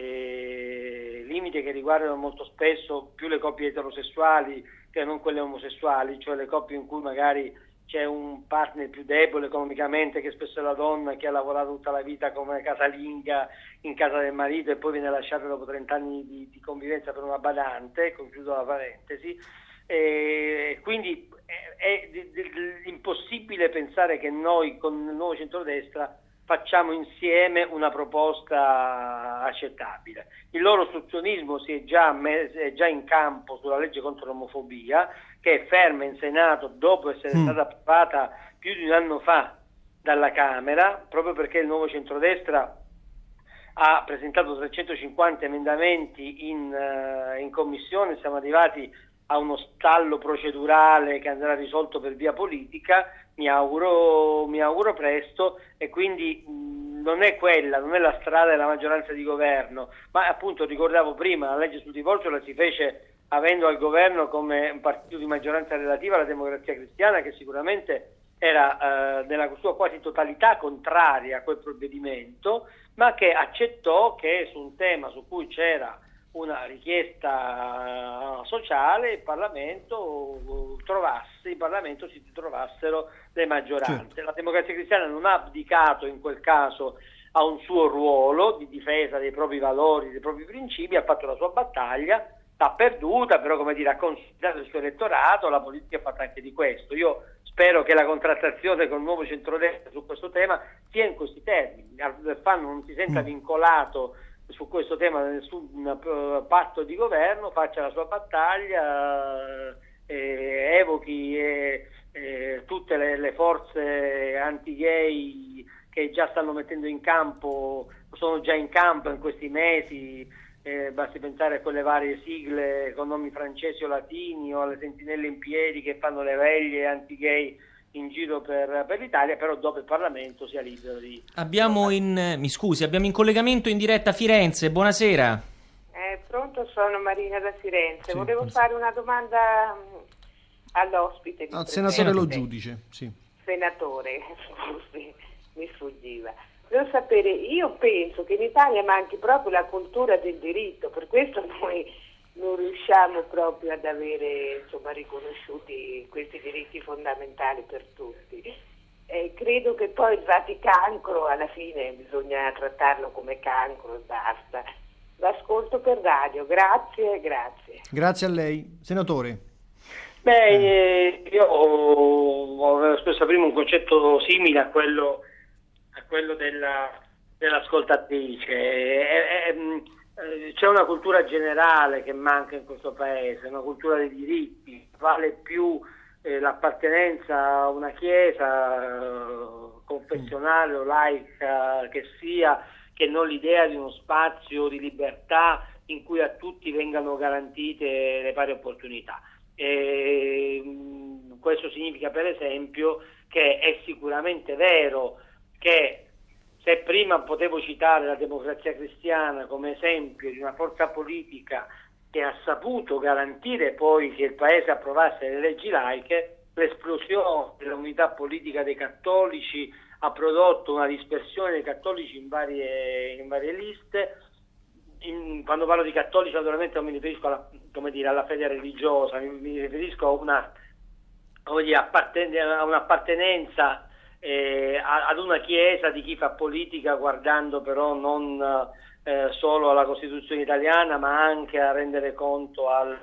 Speaker 3: Eh, limiti che riguardano molto spesso più le coppie eterosessuali che non quelle omosessuali, cioè le coppie in cui magari c'è un partner più debole economicamente, che spesso è la donna che ha lavorato tutta la vita come casalinga in casa del marito e poi viene lasciata dopo trenta anni di, di convivenza per una badante, concludo la parentesi. E quindi è, è, è impossibile pensare che noi con il nuovo centrodestra facciamo insieme una proposta accettabile. Il loro ostruzionismo si è già, me- è già in campo sulla legge contro l'omofobia, che è ferma in Senato dopo essere mm. stata approvata più di un anno fa dalla Camera, proprio perché il nuovo centrodestra ha presentato trecentocinquanta emendamenti in, uh, in commissione, siamo arrivati a uno stallo procedurale che andrà risolto per via politica, mi auguro, mi auguro presto, e quindi mh, non è quella, non è la strada della maggioranza di governo, ma appunto ricordavo prima, la legge sul divorzio la si fece avendo al governo come un partito di maggioranza relativa la Democrazia Cristiana, che sicuramente era eh, nella sua quasi totalità contraria a quel provvedimento, ma che accettò che su un tema su cui c'era una richiesta sociale il Parlamento trovasse, il Parlamento si trovassero le maggioranze. Certo. La Democrazia Cristiana non ha abdicato in quel caso a un suo ruolo di difesa dei propri valori, dei propri principi, ha fatto la sua battaglia, l'ha perduta, però come dire ha considerato il suo elettorato, la politica ha fatto anche di questo. Io spero che la contrattazione con il nuovo centrodestra su questo tema sia in questi termini, Alfano non si senta vincolato su questo tema nessun uh, patto di governo, faccia la sua battaglia, eh, evochi eh, eh, tutte le, le forze anti-gay che già stanno mettendo in campo, sono già in campo in questi mesi, eh, basti pensare a quelle varie sigle con nomi francesi o latini o alle sentinelle in piedi che fanno le veglie anti-gay in giro per, per l'Italia, però dopo il Parlamento sia libero di...
Speaker 1: Abbiamo in, mi scusi, abbiamo in collegamento in diretta a Firenze, buonasera.
Speaker 4: Eh, pronto, sono Marina da Firenze,
Speaker 2: sì,
Speaker 4: volevo
Speaker 2: sì.
Speaker 4: fare una domanda mh, all'ospite.
Speaker 2: Al senatore Lo Giudice, sì.
Speaker 4: Senatore, scusi, mi sfuggiva. Volevo sapere, io penso che in Italia manchi proprio la cultura del diritto, per questo noi non riusciamo proprio ad avere insomma riconosciuti questi diritti fondamentali per tutti. Eh, credo che poi il cancro alla fine bisogna trattarlo come cancro e basta. L'ascolto per radio, grazie, grazie.
Speaker 2: Grazie a lei. Senatore.
Speaker 3: Beh, eh, io ho spesso prima un concetto simile a quello, a quello della, dell'ascoltatrice. È, è, C'è una cultura generale che manca in questo paese, una cultura dei diritti, vale più eh, l'appartenenza a una chiesa eh, confessionale o laica che sia, che non l'idea di uno spazio di libertà in cui a tutti vengano garantite le pari opportunità. E, mh, questo significa per esempio che è sicuramente vero che se prima potevo citare la Democrazia Cristiana come esempio di una forza politica che ha saputo garantire poi che il Paese approvasse le leggi laiche, l'esplosione dell'unità politica dei cattolici ha prodotto una dispersione dei cattolici in varie, in varie liste. In, quando parlo di cattolici naturalmente non mi riferisco alla, come dire, alla fede religiosa, mi, mi riferisco a una, come dire, apparten- a un'appartenenza eh, a, ad una chiesa di chi fa politica, guardando però non eh, solo alla Costituzione italiana, ma anche a rendere conto al,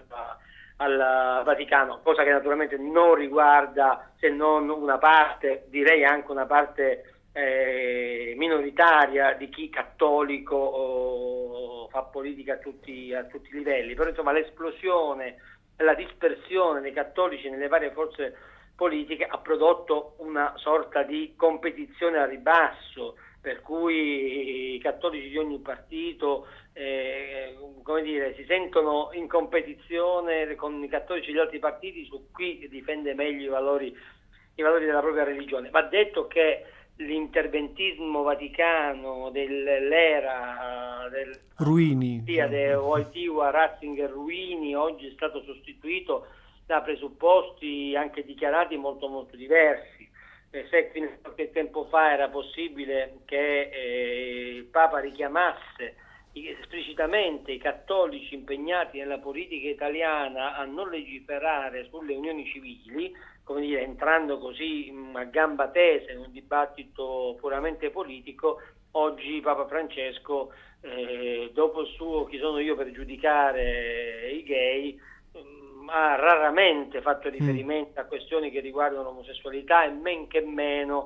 Speaker 3: al Vaticano, cosa che naturalmente non riguarda, se non una parte, direi anche una parte eh, minoritaria di chi cattolico oh, fa politica a tutti, a tutti i livelli. Però insomma l'esplosione e la dispersione dei cattolici nelle varie forze politiche ha prodotto una sorta di competizione a ribasso, per cui i cattolici di ogni partito eh, come dire, si sentono in competizione con i cattolici degli altri partiti su chi difende meglio i valori, i valori della propria religione. Va detto che l'interventismo vaticano dell'era del
Speaker 2: Ruini,
Speaker 3: sia de Wojtyła, Ratzinger, Ruini oggi è stato sostituito da presupposti anche dichiarati molto molto diversi. Eh, se fino a qualche tempo fa era possibile che eh, il Papa richiamasse esplicitamente i cattolici impegnati nella politica italiana a non legiferare sulle unioni civili, come dire, entrando così a gamba tesa in un dibattito puramente politico, oggi Papa Francesco, eh, dopo il suo "chi sono io per giudicare i gay", mh, ha raramente fatto riferimento a questioni che riguardano l'omosessualità e men che meno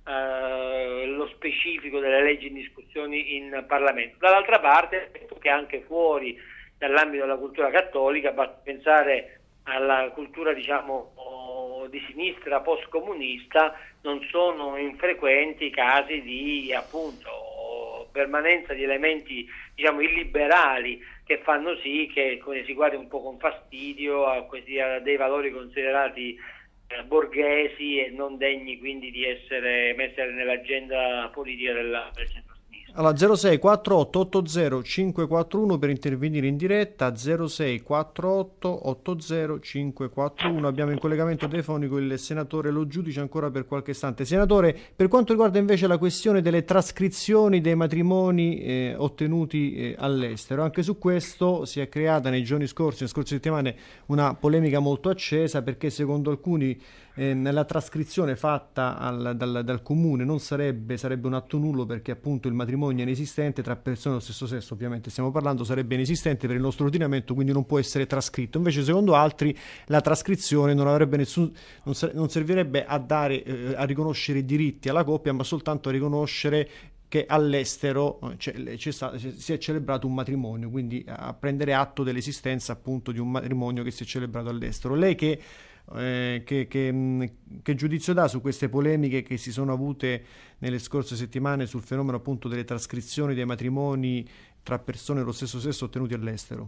Speaker 3: eh, lo specifico delle leggi in discussione in Parlamento. Dall'altra parte, che anche fuori dall'ambito della cultura cattolica, basta pensare alla cultura, diciamo, di sinistra post-comunista, non sono infrequenti casi di, appunto, permanenza di elementi, diciamo, illiberali, che fanno sì che come si guardi un po' con fastidio a, questi, a dei valori considerati eh, borghesi e non degni quindi di essere messi nell'agenda politica della, del centro.
Speaker 2: Allora, zero sei quattro otto otto zero cinque quattro uno per intervenire in diretta, zero sei quattro otto otto zero cinque quattro uno. Abbiamo in collegamento telefonico il senatore Lo Giudice ancora per qualche istante. Senatore, per quanto riguarda invece la questione delle trascrizioni dei matrimoni eh, ottenuti eh, all'estero, anche su questo si è creata nei giorni scorsi, nelle scorse settimane, una polemica molto accesa, perché secondo alcuni eh, nella trascrizione fatta al, dal, dal comune non sarebbe, sarebbe un atto nullo, perché appunto il matrimonio inesistente tra persone dello stesso sesso, ovviamente stiamo parlando, sarebbe inesistente per il nostro ordinamento, quindi non può essere trascritto. Invece secondo altri la trascrizione non avrebbe nessun, non, non servirebbe a dare eh, a riconoscere i diritti alla coppia, ma soltanto a riconoscere che all'estero c'è, c'è stato, si è celebrato un matrimonio, quindi a prendere atto dell'esistenza appunto di un matrimonio che si è celebrato all'estero. Lei che Eh, che, che, che giudizio dà su queste polemiche che si sono avute nelle scorse settimane sul fenomeno appunto delle trascrizioni dei matrimoni tra persone dello stesso sesso ottenuti all'estero?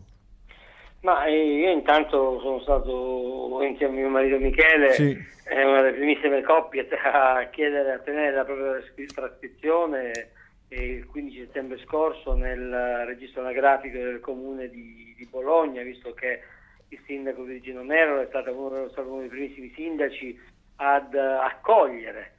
Speaker 3: Ma io intanto sono stato insieme a mio marito Michele,
Speaker 2: sì.
Speaker 3: È una delle primissime coppie a chiedere a tenere la propria trascrizione il quindici settembre scorso nel registro anagrafico del comune di, di Bologna, visto che il sindaco Virgilio Nero è stato uno, è stato uno dei primissimi sindaci ad uh, accogliere,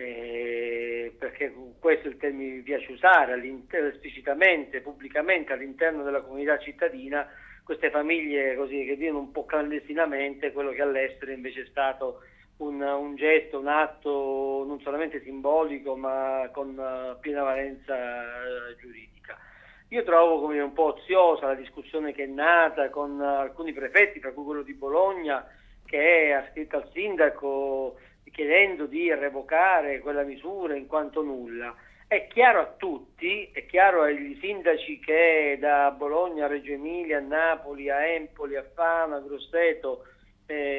Speaker 3: eh, perché questo è il termine che mi piace usare, esplicitamente, pubblicamente all'interno della comunità cittadina, queste famiglie così che vivono un po' clandestinamente, quello che all'estero invece è stato un, un gesto, un atto non solamente simbolico ma con uh, piena valenza uh, giuridica. Io trovo come un po' oziosa la discussione che è nata con alcuni prefetti, tra cui quello di Bologna, che ha scritto al sindaco chiedendo di revocare quella misura in quanto nulla. È chiaro a tutti, è chiaro agli sindaci che da Bologna a Reggio Emilia, a Napoli, a Empoli, a Fano, a Grosseto eh,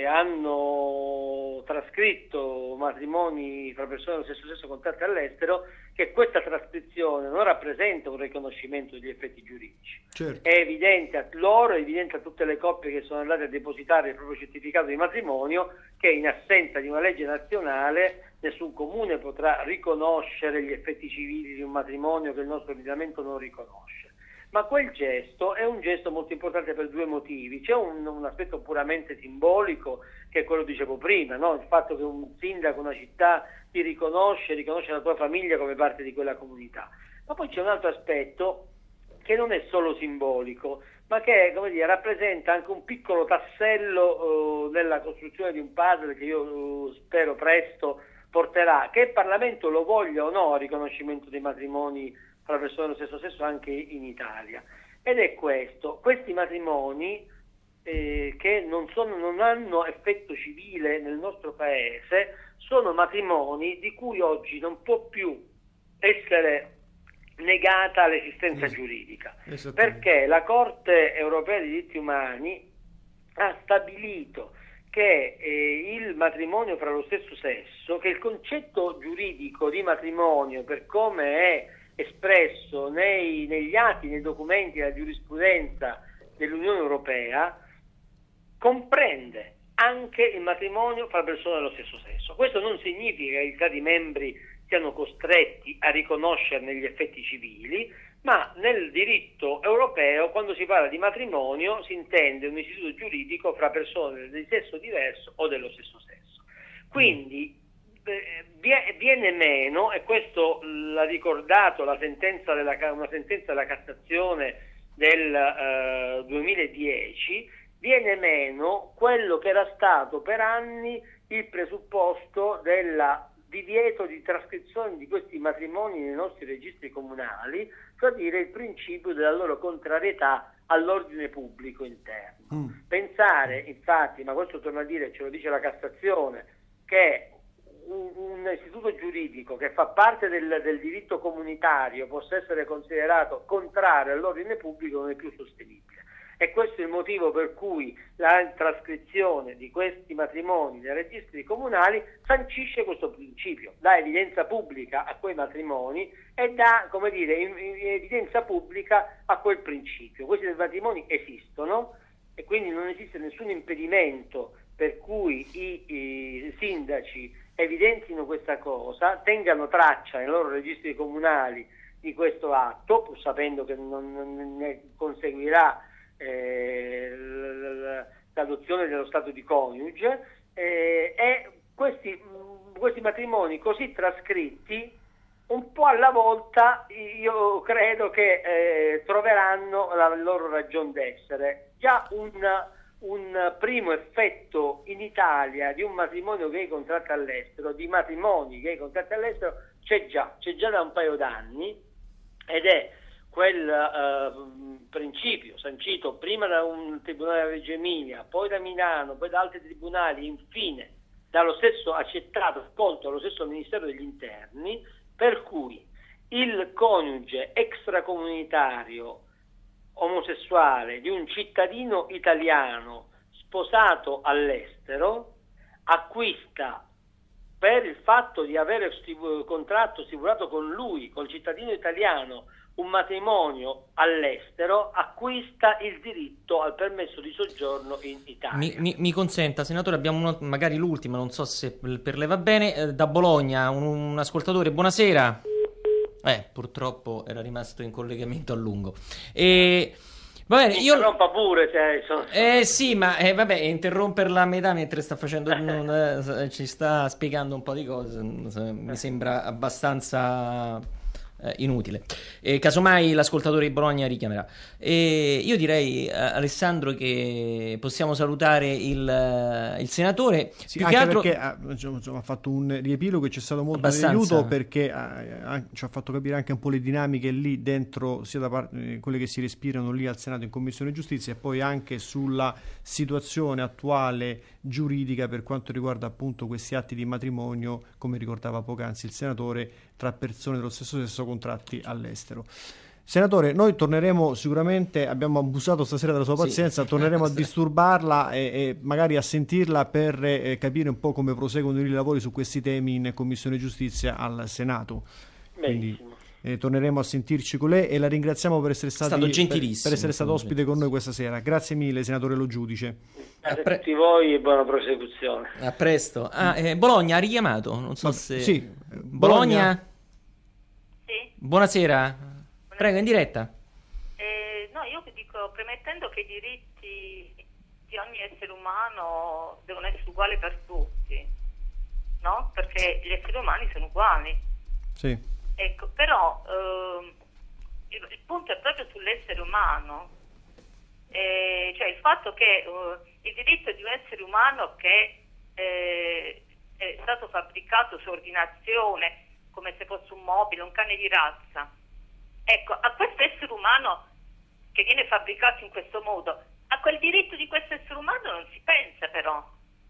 Speaker 3: hanno trascritto matrimoni tra persone dello stesso sesso contratti all'estero, che questa trascrizione non rappresenta un riconoscimento degli effetti giuridici.
Speaker 2: Certo.
Speaker 3: È evidente a loro, è evidente a tutte le coppie che sono andate a depositare il proprio certificato di matrimonio, che in assenza di una legge nazionale nessun comune potrà riconoscere gli effetti civili di un matrimonio che il nostro ordinamento non riconosce. ma quel gesto è un gesto molto importante per due motivi. C'è un, un aspetto puramente simbolico, che è quello che dicevo prima, no? Il fatto che un sindaco, una città ti riconosce, riconosce la tua famiglia come parte di quella comunità. Ma poi c'è un altro aspetto che non è solo simbolico, ma che, come dire, rappresenta anche un piccolo tassello uh, nella costruzione di un puzzle che io uh, spero presto porterà, che il Parlamento lo voglia o no, il riconoscimento dei matrimoni tra persone dello stesso sesso anche in Italia. Ed è questo: questi matrimoni eh, che non, sono, non hanno effetto civile nel nostro paese sono matrimoni di cui oggi non può più essere negata l'esistenza giuridica, perché la Corte Europea dei Diritti Umani ha stabilito che eh, il matrimonio fra lo stesso sesso, che il concetto giuridico di matrimonio, per come è espresso nei, negli atti, nei documenti della giurisprudenza dell'Unione Europea, comprende anche il matrimonio fra persone dello stesso sesso. Questo non significa che gli Stati membri siano costretti a riconoscerne gli effetti civili, ma nel diritto europeo, quando si parla di matrimonio, si intende un istituto giuridico fra persone di sesso diverso o dello stesso sesso. Quindi viene meno, e questo l'ha ricordato la sentenza della, una sentenza della Cassazione del eh, duemiladieci, viene meno quello che era stato per anni il presupposto del divieto di trascrizione di questi matrimoni nei nostri registri comunali, cioè dire il principio della loro contrarietà all'ordine pubblico interno. Mm. Pensare, infatti, ma questo torna a dire, ce lo dice la Cassazione, che un, un istituto giuridico che fa parte del, del diritto comunitario possa essere considerato contrario all'ordine pubblico non è più sostenibile. E questo è il motivo per cui la trascrizione di questi matrimoni nei registri comunali sancisce questo principio, dà evidenza pubblica a quei matrimoni e dà, come dire, evidenza pubblica a quel principio. Questi matrimoni esistono e quindi non esiste nessun impedimento per cui i, i sindaci evidenzino questa cosa, tengano traccia nei loro registri comunali di questo atto, pur sapendo che non, non ne conseguirà Eh, l'adozione dello stato di coniuge, eh, e questi, questi matrimoni così trascritti un po' alla volta io credo che eh, troveranno la loro ragion d'essere. Già un, un primo effetto in Italia di un matrimonio gay contratto all'estero, di matrimoni gay contratti all'estero, c'è già, c'è già da un paio d'anni, ed è quel uh, principio sancito prima da un tribunale a Reggio Emilia, poi da Milano, poi da altri tribunali, infine dallo stesso accettato, accolto dallo stesso Ministero degli Interni, per cui il coniuge extracomunitario omosessuale di un cittadino italiano sposato all'estero acquista, per il fatto di avere stipu- contratto stipulato con lui, col cittadino italiano, un matrimonio all'estero, acquista il diritto al permesso di soggiorno in Italia.
Speaker 1: Mi, mi, mi consenta, senatore, abbiamo uno, magari l'ultima, non so se per lei va bene, eh, da Bologna, un, un ascoltatore, buonasera. Eh, purtroppo era rimasto in collegamento a lungo. E... Va bene, io...
Speaker 3: Interrompa pure se sono...
Speaker 1: Eh sì, ma eh, vabbè, interromperla a metà mentre sta facendo non, eh, ci sta spiegando un po' di cose, mi sembra abbastanza eh, inutile. E casomai l'ascoltatore di Bologna richiamerà. E io direi, eh, Alessandro, che possiamo salutare il, il senatore.
Speaker 2: Sì,
Speaker 1: più
Speaker 2: anche
Speaker 1: che altro... perché
Speaker 2: ha, insomma, ha fatto un riepilogo, c'è stato molto
Speaker 1: abbastanza...
Speaker 2: di aiuto, perché ha, ha, ci ha fatto capire anche un po' le dinamiche lì dentro, sia da parte eh, quelle che si respirano lì al Senato in Commissione Giustizia, e poi anche sulla situazione attuale giuridica per quanto riguarda appunto questi atti di matrimonio, come ricordava poc'anzi il senatore, tra persone dello stesso sesso contratti all'estero. Senatore, noi torneremo sicuramente, abbiamo abusato stasera della sua pazienza, sì. torneremo a disturbarla e, e magari a sentirla per eh, capire un po' come proseguono i lavori su questi temi in Commissione Giustizia al Senato. Quindi eh, torneremo a sentirci con lei, e la ringraziamo per essere stati,
Speaker 1: stato gentilissimo,
Speaker 2: per, per essere stato ospite con noi questa sera. Grazie mille, senatore Lo Giudice.
Speaker 3: A pre- tutti voi e buona prosecuzione.
Speaker 1: A presto. Ah, eh, Bologna ha richiamato, non so se...
Speaker 2: Sì.
Speaker 1: Bologna?
Speaker 5: Sì.
Speaker 1: Buonasera. Prego, in diretta.
Speaker 5: Eh, dicendo che i diritti di ogni essere umano devono essere uguali per tutti, no? Perché gli esseri umani sono uguali.
Speaker 2: Sì.
Speaker 5: Ecco, però eh, il, il punto è proprio sull'essere umano, eh, cioè il fatto che eh, il diritto di un essere umano che eh, è stato fabbricato su ordinazione, come se fosse un mobile, un cane di razza. Ecco, a questo essere umano che viene fabbricato in questo modo, a quel diritto di questo essere umano non si pensa però.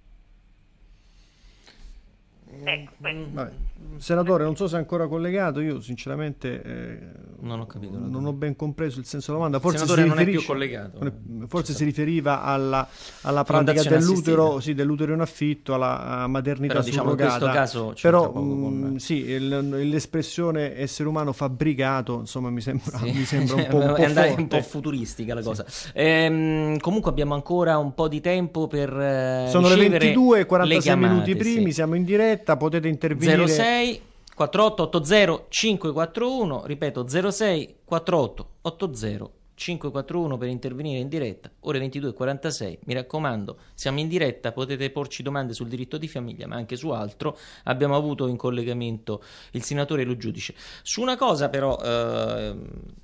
Speaker 5: Ecco,
Speaker 2: Vabbè. Senatore, non so se è ancora collegato, io sinceramente eh,
Speaker 1: non ho capito,
Speaker 2: non ho ben compreso il senso della domanda. Forse
Speaker 1: il senatore
Speaker 2: si
Speaker 1: non è più collegato.
Speaker 2: Forse si riferiva alla, alla pratica dell'utero, sì, dell'utero in affitto, alla maternità
Speaker 1: però, diciamo,
Speaker 2: surrogata.
Speaker 1: In questo caso
Speaker 2: però
Speaker 1: con...
Speaker 2: mh, sì, il, l'espressione essere umano fabbricato, insomma, mi sembra, sì. mi sembra un po', un po'
Speaker 1: è andare
Speaker 2: forte.
Speaker 1: un po' futuristica la cosa.
Speaker 2: Sì.
Speaker 1: Ehm, comunque abbiamo ancora un po' di tempo per eh,
Speaker 2: sono le ventidue e quarantasei
Speaker 1: chiamate,
Speaker 2: minuti primi,
Speaker 1: sì.
Speaker 2: Siamo in diretta, potete intervenire.
Speaker 1: zero sei quattro otto otto zero cinque quattro uno, ripeto zero sei quattro otto otto zero cinque quattro uno per intervenire in diretta, ore ventidue e quarantasei. Mi raccomando, siamo in diretta, potete porci domande sul diritto di famiglia, ma anche su altro. Abbiamo avuto in collegamento il senatore Lo Giudice. Su una cosa però eh,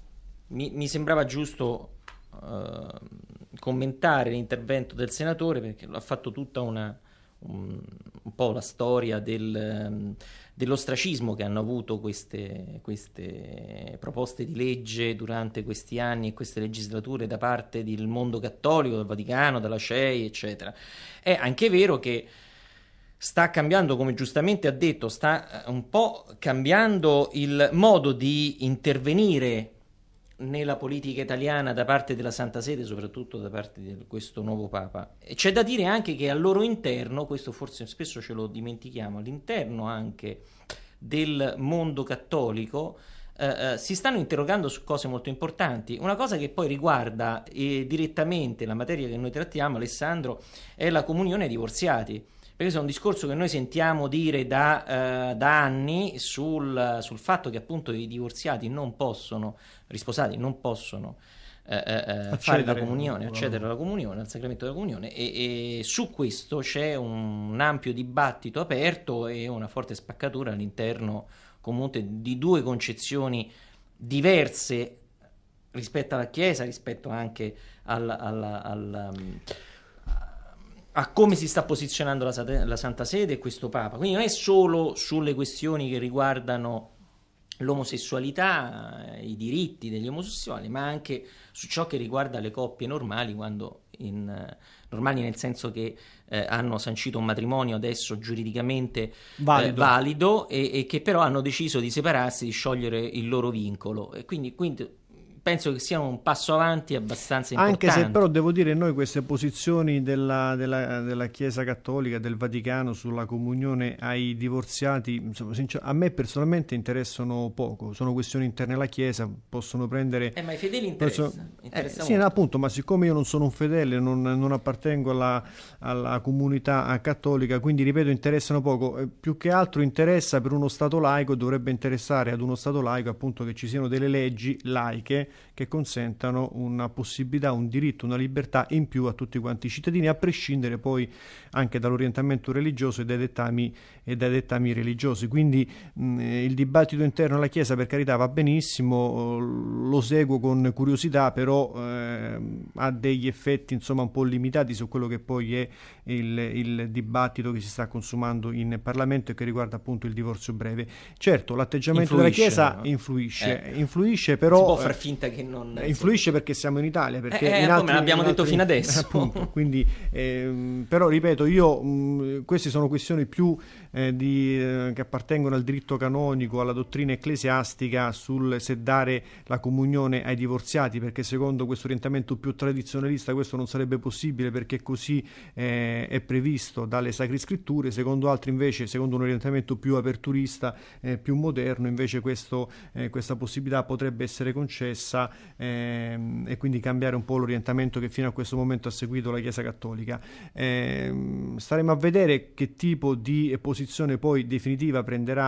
Speaker 1: mi, mi sembrava giusto eh, commentare l'intervento del senatore, perché ha fatto tutta una un, un po' la storia del, dell'ostracismo che hanno avuto queste, queste proposte di legge durante questi anni e queste legislature da parte del mondo cattolico, del Vaticano, della C E I, eccetera. È anche vero che sta cambiando, come giustamente ha detto, sta un po' cambiando il modo di intervenire nella politica italiana da parte della Santa Sede, soprattutto da parte di questo nuovo Papa. E c'è da dire anche che al loro interno, questo forse spesso ce lo dimentichiamo, all'interno anche del mondo cattolico eh, eh, si stanno interrogando su cose molto importanti. Una cosa che poi riguarda eh, direttamente la materia che noi trattiamo, Alessandro, è la comunione ai divorziati. Perché è un discorso che noi sentiamo dire da, eh, da anni sul, sul fatto che appunto i divorziati non possono, risposati non possono eh, eh, fare la comunione, accedere alla comunione, al sacramento della comunione, e, e su questo c'è un, un ampio dibattito aperto e una forte spaccatura all'interno comunque di due concezioni diverse rispetto alla Chiesa, rispetto anche al, al, al, a come si sta posizionando la, la Santa Sede e questo Papa. Quindi non è solo sulle questioni che riguardano l'omosessualità, i diritti degli omosessuali, ma anche su ciò che riguarda le coppie normali, quando in, normali nel senso che eh, hanno sancito un matrimonio adesso giuridicamente valido, eh, valido e, e che però hanno deciso di separarsi, di sciogliere il loro vincolo. E quindi, quindi penso che sia un passo avanti abbastanza importante.
Speaker 2: Anche se però devo dire, noi queste posizioni della, della, della Chiesa Cattolica, del Vaticano sulla comunione ai divorziati, insomma, sincer- a me personalmente interessano poco, sono questioni interne alla Chiesa, possono prendere...
Speaker 1: Eh, ma i fedeli interessa,
Speaker 2: possono...
Speaker 1: interessa
Speaker 2: eh, sì, no, appunto, ma siccome io non sono un fedele, non, non appartengo alla, alla comunità cattolica, quindi ripeto, interessano poco. Eh, più che altro interessa per uno Stato laico, dovrebbe interessare ad uno Stato laico appunto che ci siano delle leggi laiche che consentano una possibilità, un diritto, una libertà in più a tutti quanti i cittadini, a prescindere poi anche dall'orientamento religioso e dai dettami, e dai dettami religiosi. Quindi mh, il dibattito interno alla Chiesa, per carità, va benissimo, lo seguo con curiosità, però eh, ha degli effetti insomma un po' limitati su quello che poi è il, il dibattito che si sta consumando in Parlamento e che riguarda appunto il divorzio breve. Certo, l'atteggiamento
Speaker 1: influisce,
Speaker 2: della Chiesa
Speaker 1: no?
Speaker 2: influisce,
Speaker 1: eh.
Speaker 2: influisce però...
Speaker 1: Si può far finta che non...
Speaker 2: Influisce perché siamo in Italia, perché
Speaker 1: eh, eh,
Speaker 2: in altri,
Speaker 1: come l'abbiamo
Speaker 2: in
Speaker 1: detto
Speaker 2: altri,
Speaker 1: fino adesso.
Speaker 2: Appunto, quindi, ehm, però ripeto, io mh, queste sono questioni più eh, di, eh, che appartengono al diritto canonico, alla dottrina ecclesiastica sul se dare la comunione ai divorziati, perché secondo questo orientamento più tradizionalista questo non sarebbe possibile perché così eh, è previsto dalle Sacre Scritture. Secondo altri invece, secondo un orientamento più aperturista, eh, più moderno, invece questo, eh, questa possibilità potrebbe essere concessa ehm, e quindi cambiare un po' l'orientamento che fino a questo momento ha seguito la Chiesa Cattolica. Ehm, staremo a vedere che tipo di posizione poi definitiva prenderà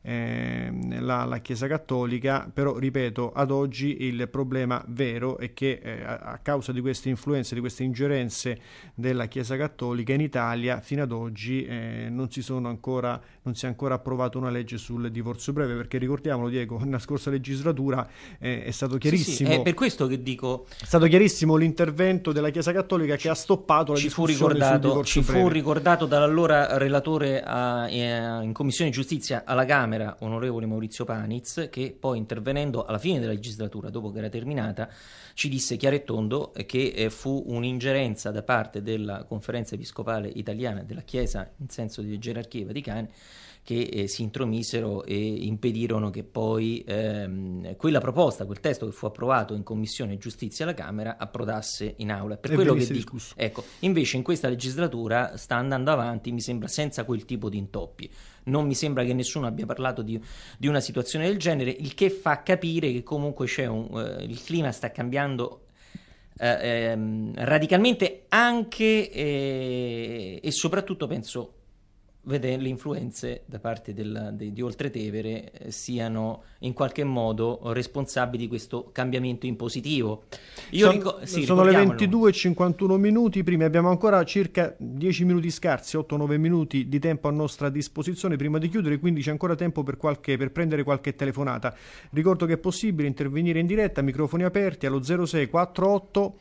Speaker 2: eh, la, la Chiesa Cattolica, però ripeto, ad oggi il problema vero è che eh, a, a causa di queste influenze, di queste ingerenze della Chiesa Cattolica in Italia fino ad oggi eh, non si sono ancora non si è ancora approvata una legge sul divorzio breve, perché ricordiamolo, Diego, nella scorsa legislatura eh, è stato chiarissimo,
Speaker 1: sì, sì, è per questo che dico
Speaker 2: è stato chiarissimo l'intervento della Chiesa Cattolica che ha stoppato la
Speaker 1: ci fu
Speaker 2: discussione
Speaker 1: ricordato,
Speaker 2: sul divorzio
Speaker 1: ci
Speaker 2: breve.
Speaker 1: fu ricordato dall'allora relatore a, eh, in Commissione Giustizia alla Camera, onorevole Maurizio Paniz, che poi intervenendo alla fine della legislatura, dopo che era terminata, ci disse chiaro e tondo che eh, fu un'ingerenza da parte della Conferenza Episcopale Italiana, della Chiesa in senso di gerarchia vaticana, che eh, si intromisero e impedirono che poi ehm, quella proposta, quel testo che fu approvato in Commissione Giustizia alla Camera, approdasse in aula. Per
Speaker 2: e
Speaker 1: quello che dico,
Speaker 2: discusso.
Speaker 1: ecco, invece in questa legislatura sta andando avanti, mi sembra, senza quel tipo di intoppi. Non mi sembra che nessuno abbia parlato di, di una situazione del genere, il che fa capire che comunque c'è un, uh, il clima sta cambiando uh, ehm, radicalmente anche eh, e soprattutto penso vede le influenze da parte del, de, di Oltretevere eh, siano in qualche modo responsabili di questo cambiamento in positivo. Io
Speaker 2: Son,
Speaker 1: ric- sì,
Speaker 2: sono le ventidue e cinquantuno minuti, prima abbiamo ancora circa dieci minuti scarsi, otto nove minuti di tempo a nostra disposizione prima di chiudere, quindi c'è ancora tempo per, qualche, per prendere qualche telefonata. Ricordo che è possibile intervenire in diretta, microfoni aperti allo zero sei quarantotto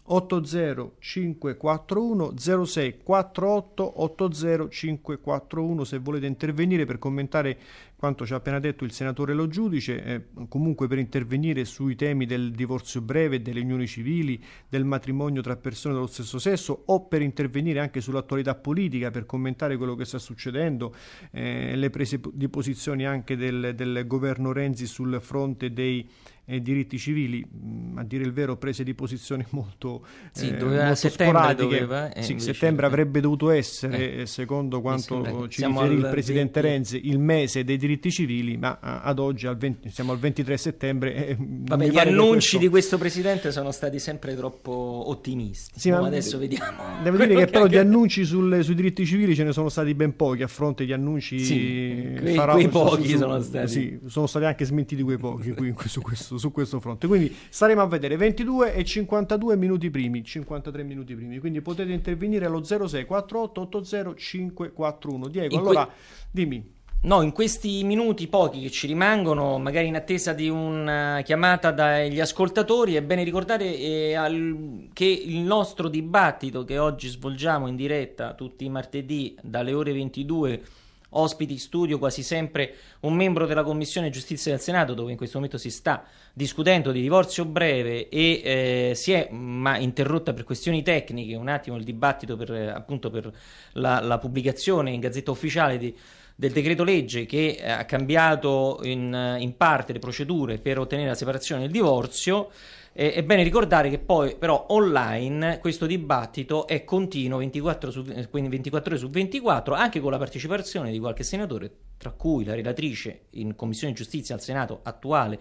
Speaker 2: ottanta cinque quarantuno zero sei quarantotto ottanta cinque quarantuno se volete intervenire per commentare quanto ci ha appena detto il senatore Lo Giudice, eh, comunque per intervenire sui temi del divorzio breve, delle unioni civili, del matrimonio tra persone dello stesso sesso, o per intervenire anche sull'attualità politica, per commentare quello che sta succedendo, eh, le prese di posizioni anche del, del governo Renzi sul fronte dei eh, diritti civili, mh, a dire il vero prese di posizione molto,
Speaker 1: sì,
Speaker 2: eh,
Speaker 1: doveva,
Speaker 2: molto
Speaker 1: settembre
Speaker 2: sporadiche.
Speaker 1: doveva, eh,
Speaker 2: sì,
Speaker 1: invece,
Speaker 2: settembre
Speaker 1: eh.
Speaker 2: avrebbe dovuto essere,
Speaker 1: eh.
Speaker 2: secondo quanto ci
Speaker 1: Siamo
Speaker 2: riferì il
Speaker 1: al
Speaker 2: Presidente
Speaker 1: venti
Speaker 2: Renzi, il mese dei diritti civili, ma ad oggi al venti, siamo al ventitré settembre. Eh,
Speaker 1: Vabbè, gli annunci questo... di questo Presidente sono stati sempre troppo ottimisti,
Speaker 2: sì,
Speaker 1: ma
Speaker 2: ma
Speaker 1: adesso vediamo.
Speaker 2: Devo dire che però di annunci sul, sui diritti civili ce ne sono stati ben pochi, a fronte di annunci
Speaker 1: sì, quei,
Speaker 2: farà,
Speaker 1: quei pochi
Speaker 2: su, su,
Speaker 1: sono stati.
Speaker 2: Sì, sono stati anche smentiti quei pochi qui, su, questo, su questo fronte, quindi staremo a vedere. Ventidue e cinquantadue minuti primi, cinquantatré minuti primi, quindi potete intervenire allo zero sei quarantotto ottanta cinque quarantuno. Diego, in allora que... dimmi.
Speaker 1: No, in questi minuti pochi che ci rimangono, magari in attesa di una chiamata dagli ascoltatori, è bene ricordare eh, al, che il nostro dibattito che oggi svolgiamo in diretta tutti i martedì dalle ore ventidue, ospiti in studio quasi sempre un membro della Commissione Giustizia del Senato, dove in questo momento si sta discutendo di divorzio breve e eh, si è ma interrotta per questioni tecniche un attimo il dibattito per appunto per la, la pubblicazione in Gazzetta Ufficiale di del decreto legge che ha cambiato in, in parte le procedure per ottenere la separazione e il divorzio. Eh, è bene ricordare che poi però online questo dibattito è continuo ventiquattro, su, quindi ventiquattro ore su ventiquattro, anche con la partecipazione di qualche senatore, tra cui la relatrice in Commissione Giustizia al Senato attuale,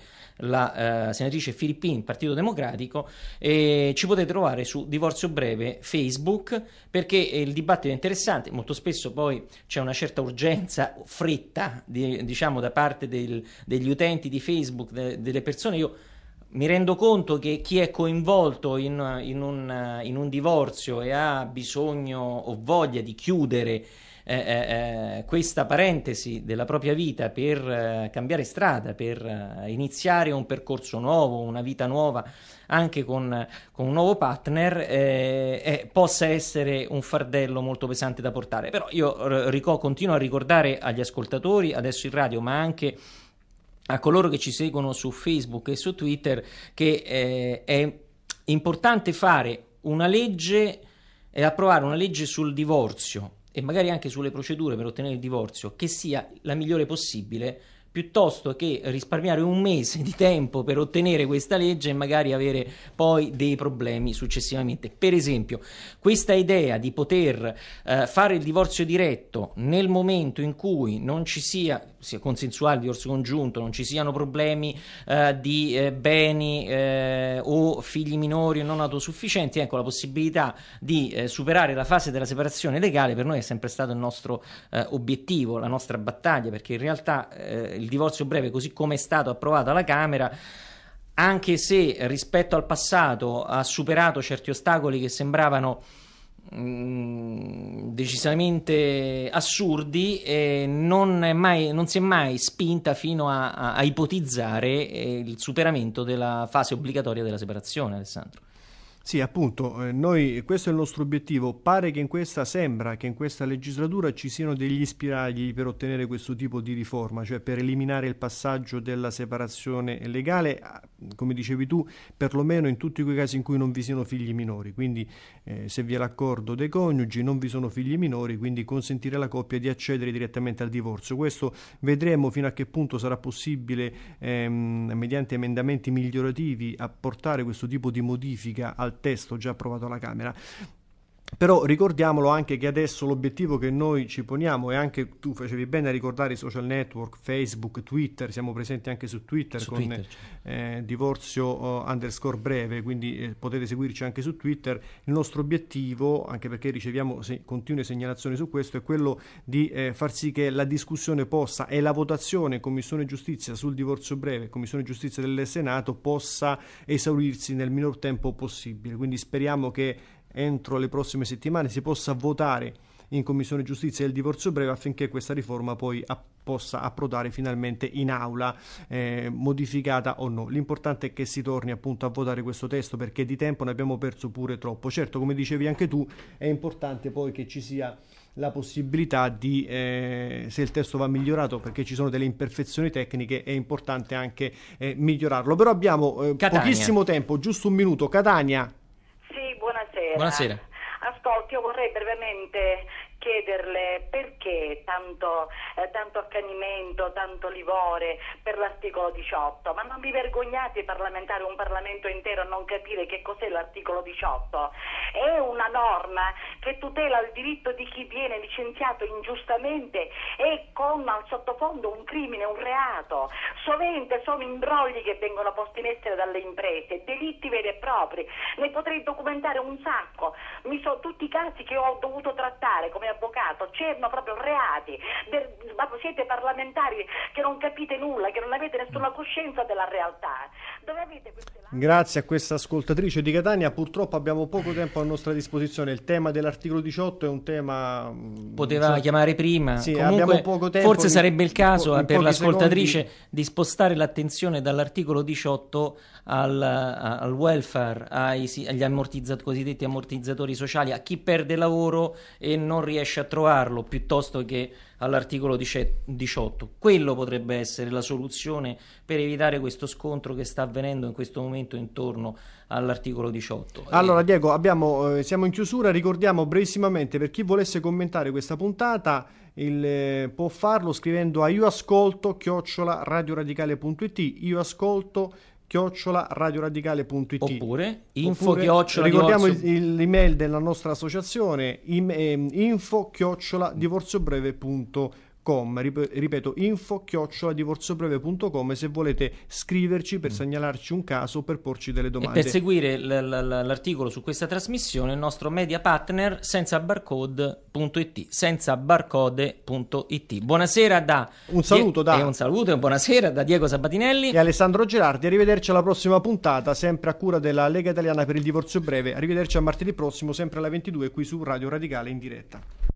Speaker 1: la eh, senatrice Filippini, Partito Democratico. E ci potete trovare su Divorzio Breve Facebook, perché il dibattito è interessante. Molto spesso poi c'è una certa urgenza, fretta di, diciamo da parte del, degli utenti di Facebook, de, delle persone. Io mi rendo conto che chi è coinvolto in, in, un, in un divorzio e ha bisogno o voglia di chiudere eh, eh, questa parentesi della propria vita per eh, cambiare strada, per eh, iniziare un percorso nuovo, una vita nuova anche con, con un nuovo partner, eh, eh, possa essere un fardello molto pesante da portare. Però io ric- continuo a ricordare agli ascoltatori adesso in radio, ma anche a coloro che ci seguono su Facebook e su Twitter, che eh, è importante fare una legge e approvare una legge sul divorzio e magari anche sulle procedure per ottenere il divorzio che sia la migliore possibile piuttosto che risparmiare un mese di tempo per ottenere questa legge e magari avere poi dei problemi successivamente. Per esempio, questa idea di poter eh, fare il divorzio diretto nel momento in cui non ci sia, sia consensuale il divorzio congiunto, non ci siano problemi eh, di eh, beni eh, o figli minori o non autosufficienti, ecco, la possibilità di eh, superare la fase della separazione legale per noi è sempre stato il nostro eh, obiettivo, la nostra battaglia, perché in realtà eh, il divorzio breve, così come è stato approvato alla Camera, anche se rispetto al passato ha superato certi ostacoli che sembravano mh, decisamente assurdi, eh, non, è mai, non si è mai spinta fino a, a, a ipotizzare eh, il superamento della fase obbligatoria della separazione, Alessandro.
Speaker 2: Sì, appunto, eh, noi questo è il nostro obiettivo. Pare che in questa sembra che in questa legislatura ci siano degli spiragli per ottenere questo tipo di riforma, cioè per eliminare il passaggio della separazione legale, come dicevi tu, perlomeno in tutti quei casi in cui non vi siano figli minori. Quindi eh, se vi è l'accordo dei coniugi, non vi sono figli minori, quindi consentire alla coppia di accedere direttamente al divorzio. Questo vedremo fino a che punto sarà possibile ehm, mediante emendamenti migliorativi apportare questo tipo di modifica al testo già approvato alla Camera. Però ricordiamolo anche che adesso l'obiettivo che noi ci poniamo, e anche tu facevi bene a ricordare i social network, Facebook, Twitter, siamo presenti anche su Twitter su con Twitter, eh, divorzio uh, underscore breve, quindi eh, potete seguirci anche su Twitter. Il nostro obiettivo, anche perché riceviamo se- continue segnalazioni su questo, è quello di eh, far sì che la discussione possa e la votazione in Commissione Giustizia sul divorzio breve, Commissione Giustizia del Senato, possa esaurirsi nel minor tempo possibile. Quindi speriamo che entro le prossime settimane si possa votare in Commissione Giustizia il divorzio breve affinché questa riforma poi a- possa approdare finalmente in aula, eh, modificata o no. L'importante è che si torni appunto a votare questo testo, perché di tempo ne abbiamo perso pure troppo. Certo, come dicevi anche tu, è importante poi che ci sia la possibilità di, eh, se il testo va migliorato, perché ci sono delle imperfezioni tecniche, è importante anche eh, migliorarlo. Però abbiamo eh, pochissimo tempo, giusto un minuto. Catania.
Speaker 5: Buonasera.
Speaker 1: Buonasera.
Speaker 5: Ascolti, io vorrei brevemente chiederle perché tanto, eh, tanto accanimento, tanto livore per l'articolo diciotto, ma non vi vergognate parlamentari, un Parlamento intero, a non capire che cos'è l'articolo diciotto? È una norma che tutela il diritto di chi viene licenziato ingiustamente e con al sottofondo un crimine, un reato. Sovente sono imbrogli che vengono posti in essere dalle imprese, delitti veri e propri, ne potrei documentare un sacco. Mi sono tutti i casi che ho dovuto trattare come avvocato, c'erano proprio reati, ma siete parlamentari che non capite nulla, che non avete nessuna coscienza della realtà. Dove avete queste...
Speaker 2: Grazie a questa ascoltatrice di Catania. Purtroppo abbiamo poco tempo a nostra disposizione. Il tema dell'articolo diciotto è un tema...
Speaker 1: Poteva so... chiamare prima.
Speaker 2: Sì,
Speaker 1: comunque
Speaker 2: abbiamo poco tempo.
Speaker 1: Forse in, sarebbe il caso
Speaker 2: in, in
Speaker 1: per l'ascoltatrice
Speaker 2: secondi...
Speaker 1: di spostare l'attenzione dall'articolo diciotto al, al welfare, ai, agli ammortizzatori, cosiddetti ammortizzatori sociali, a chi perde lavoro e non riesce a trovarlo, piuttosto che all'articolo diciotto. Quello potrebbe essere la soluzione per evitare questo scontro che sta avvenendo in questo momento intorno all'articolo diciotto.
Speaker 2: Allora Diego, abbiamo, eh, siamo in chiusura. Ricordiamo brevissimamente, per chi volesse commentare questa puntata, il, eh, può farlo scrivendo a ioascolto chiocciola radioradicale.it, ioascolto chiocciola radioradicale punto it,
Speaker 1: oppure info
Speaker 2: oppure,
Speaker 1: chiocciola
Speaker 2: ricordiamo
Speaker 1: divorzio...
Speaker 2: il, l'email della nostra associazione, im, eh, info chiocciola divorziobreve punto com, ripeto, info chiocciola divorziobreve punto com, se volete scriverci per mm. segnalarci un caso o per porci delle domande.
Speaker 1: E per seguire l- l- l'articolo su questa trasmissione, il nostro media partner senza barcode punto it, senza barcode punto it. Buonasera da
Speaker 2: un saluto da
Speaker 1: e un saluto e buonasera da Diego Sabatinelli
Speaker 2: e Alessandro Gerardi. Arrivederci alla prossima puntata, sempre a cura della Lega Italiana per il Divorzio Breve. Arrivederci a martedì prossimo, sempre alle ventidue, qui su Radio Radicale in diretta.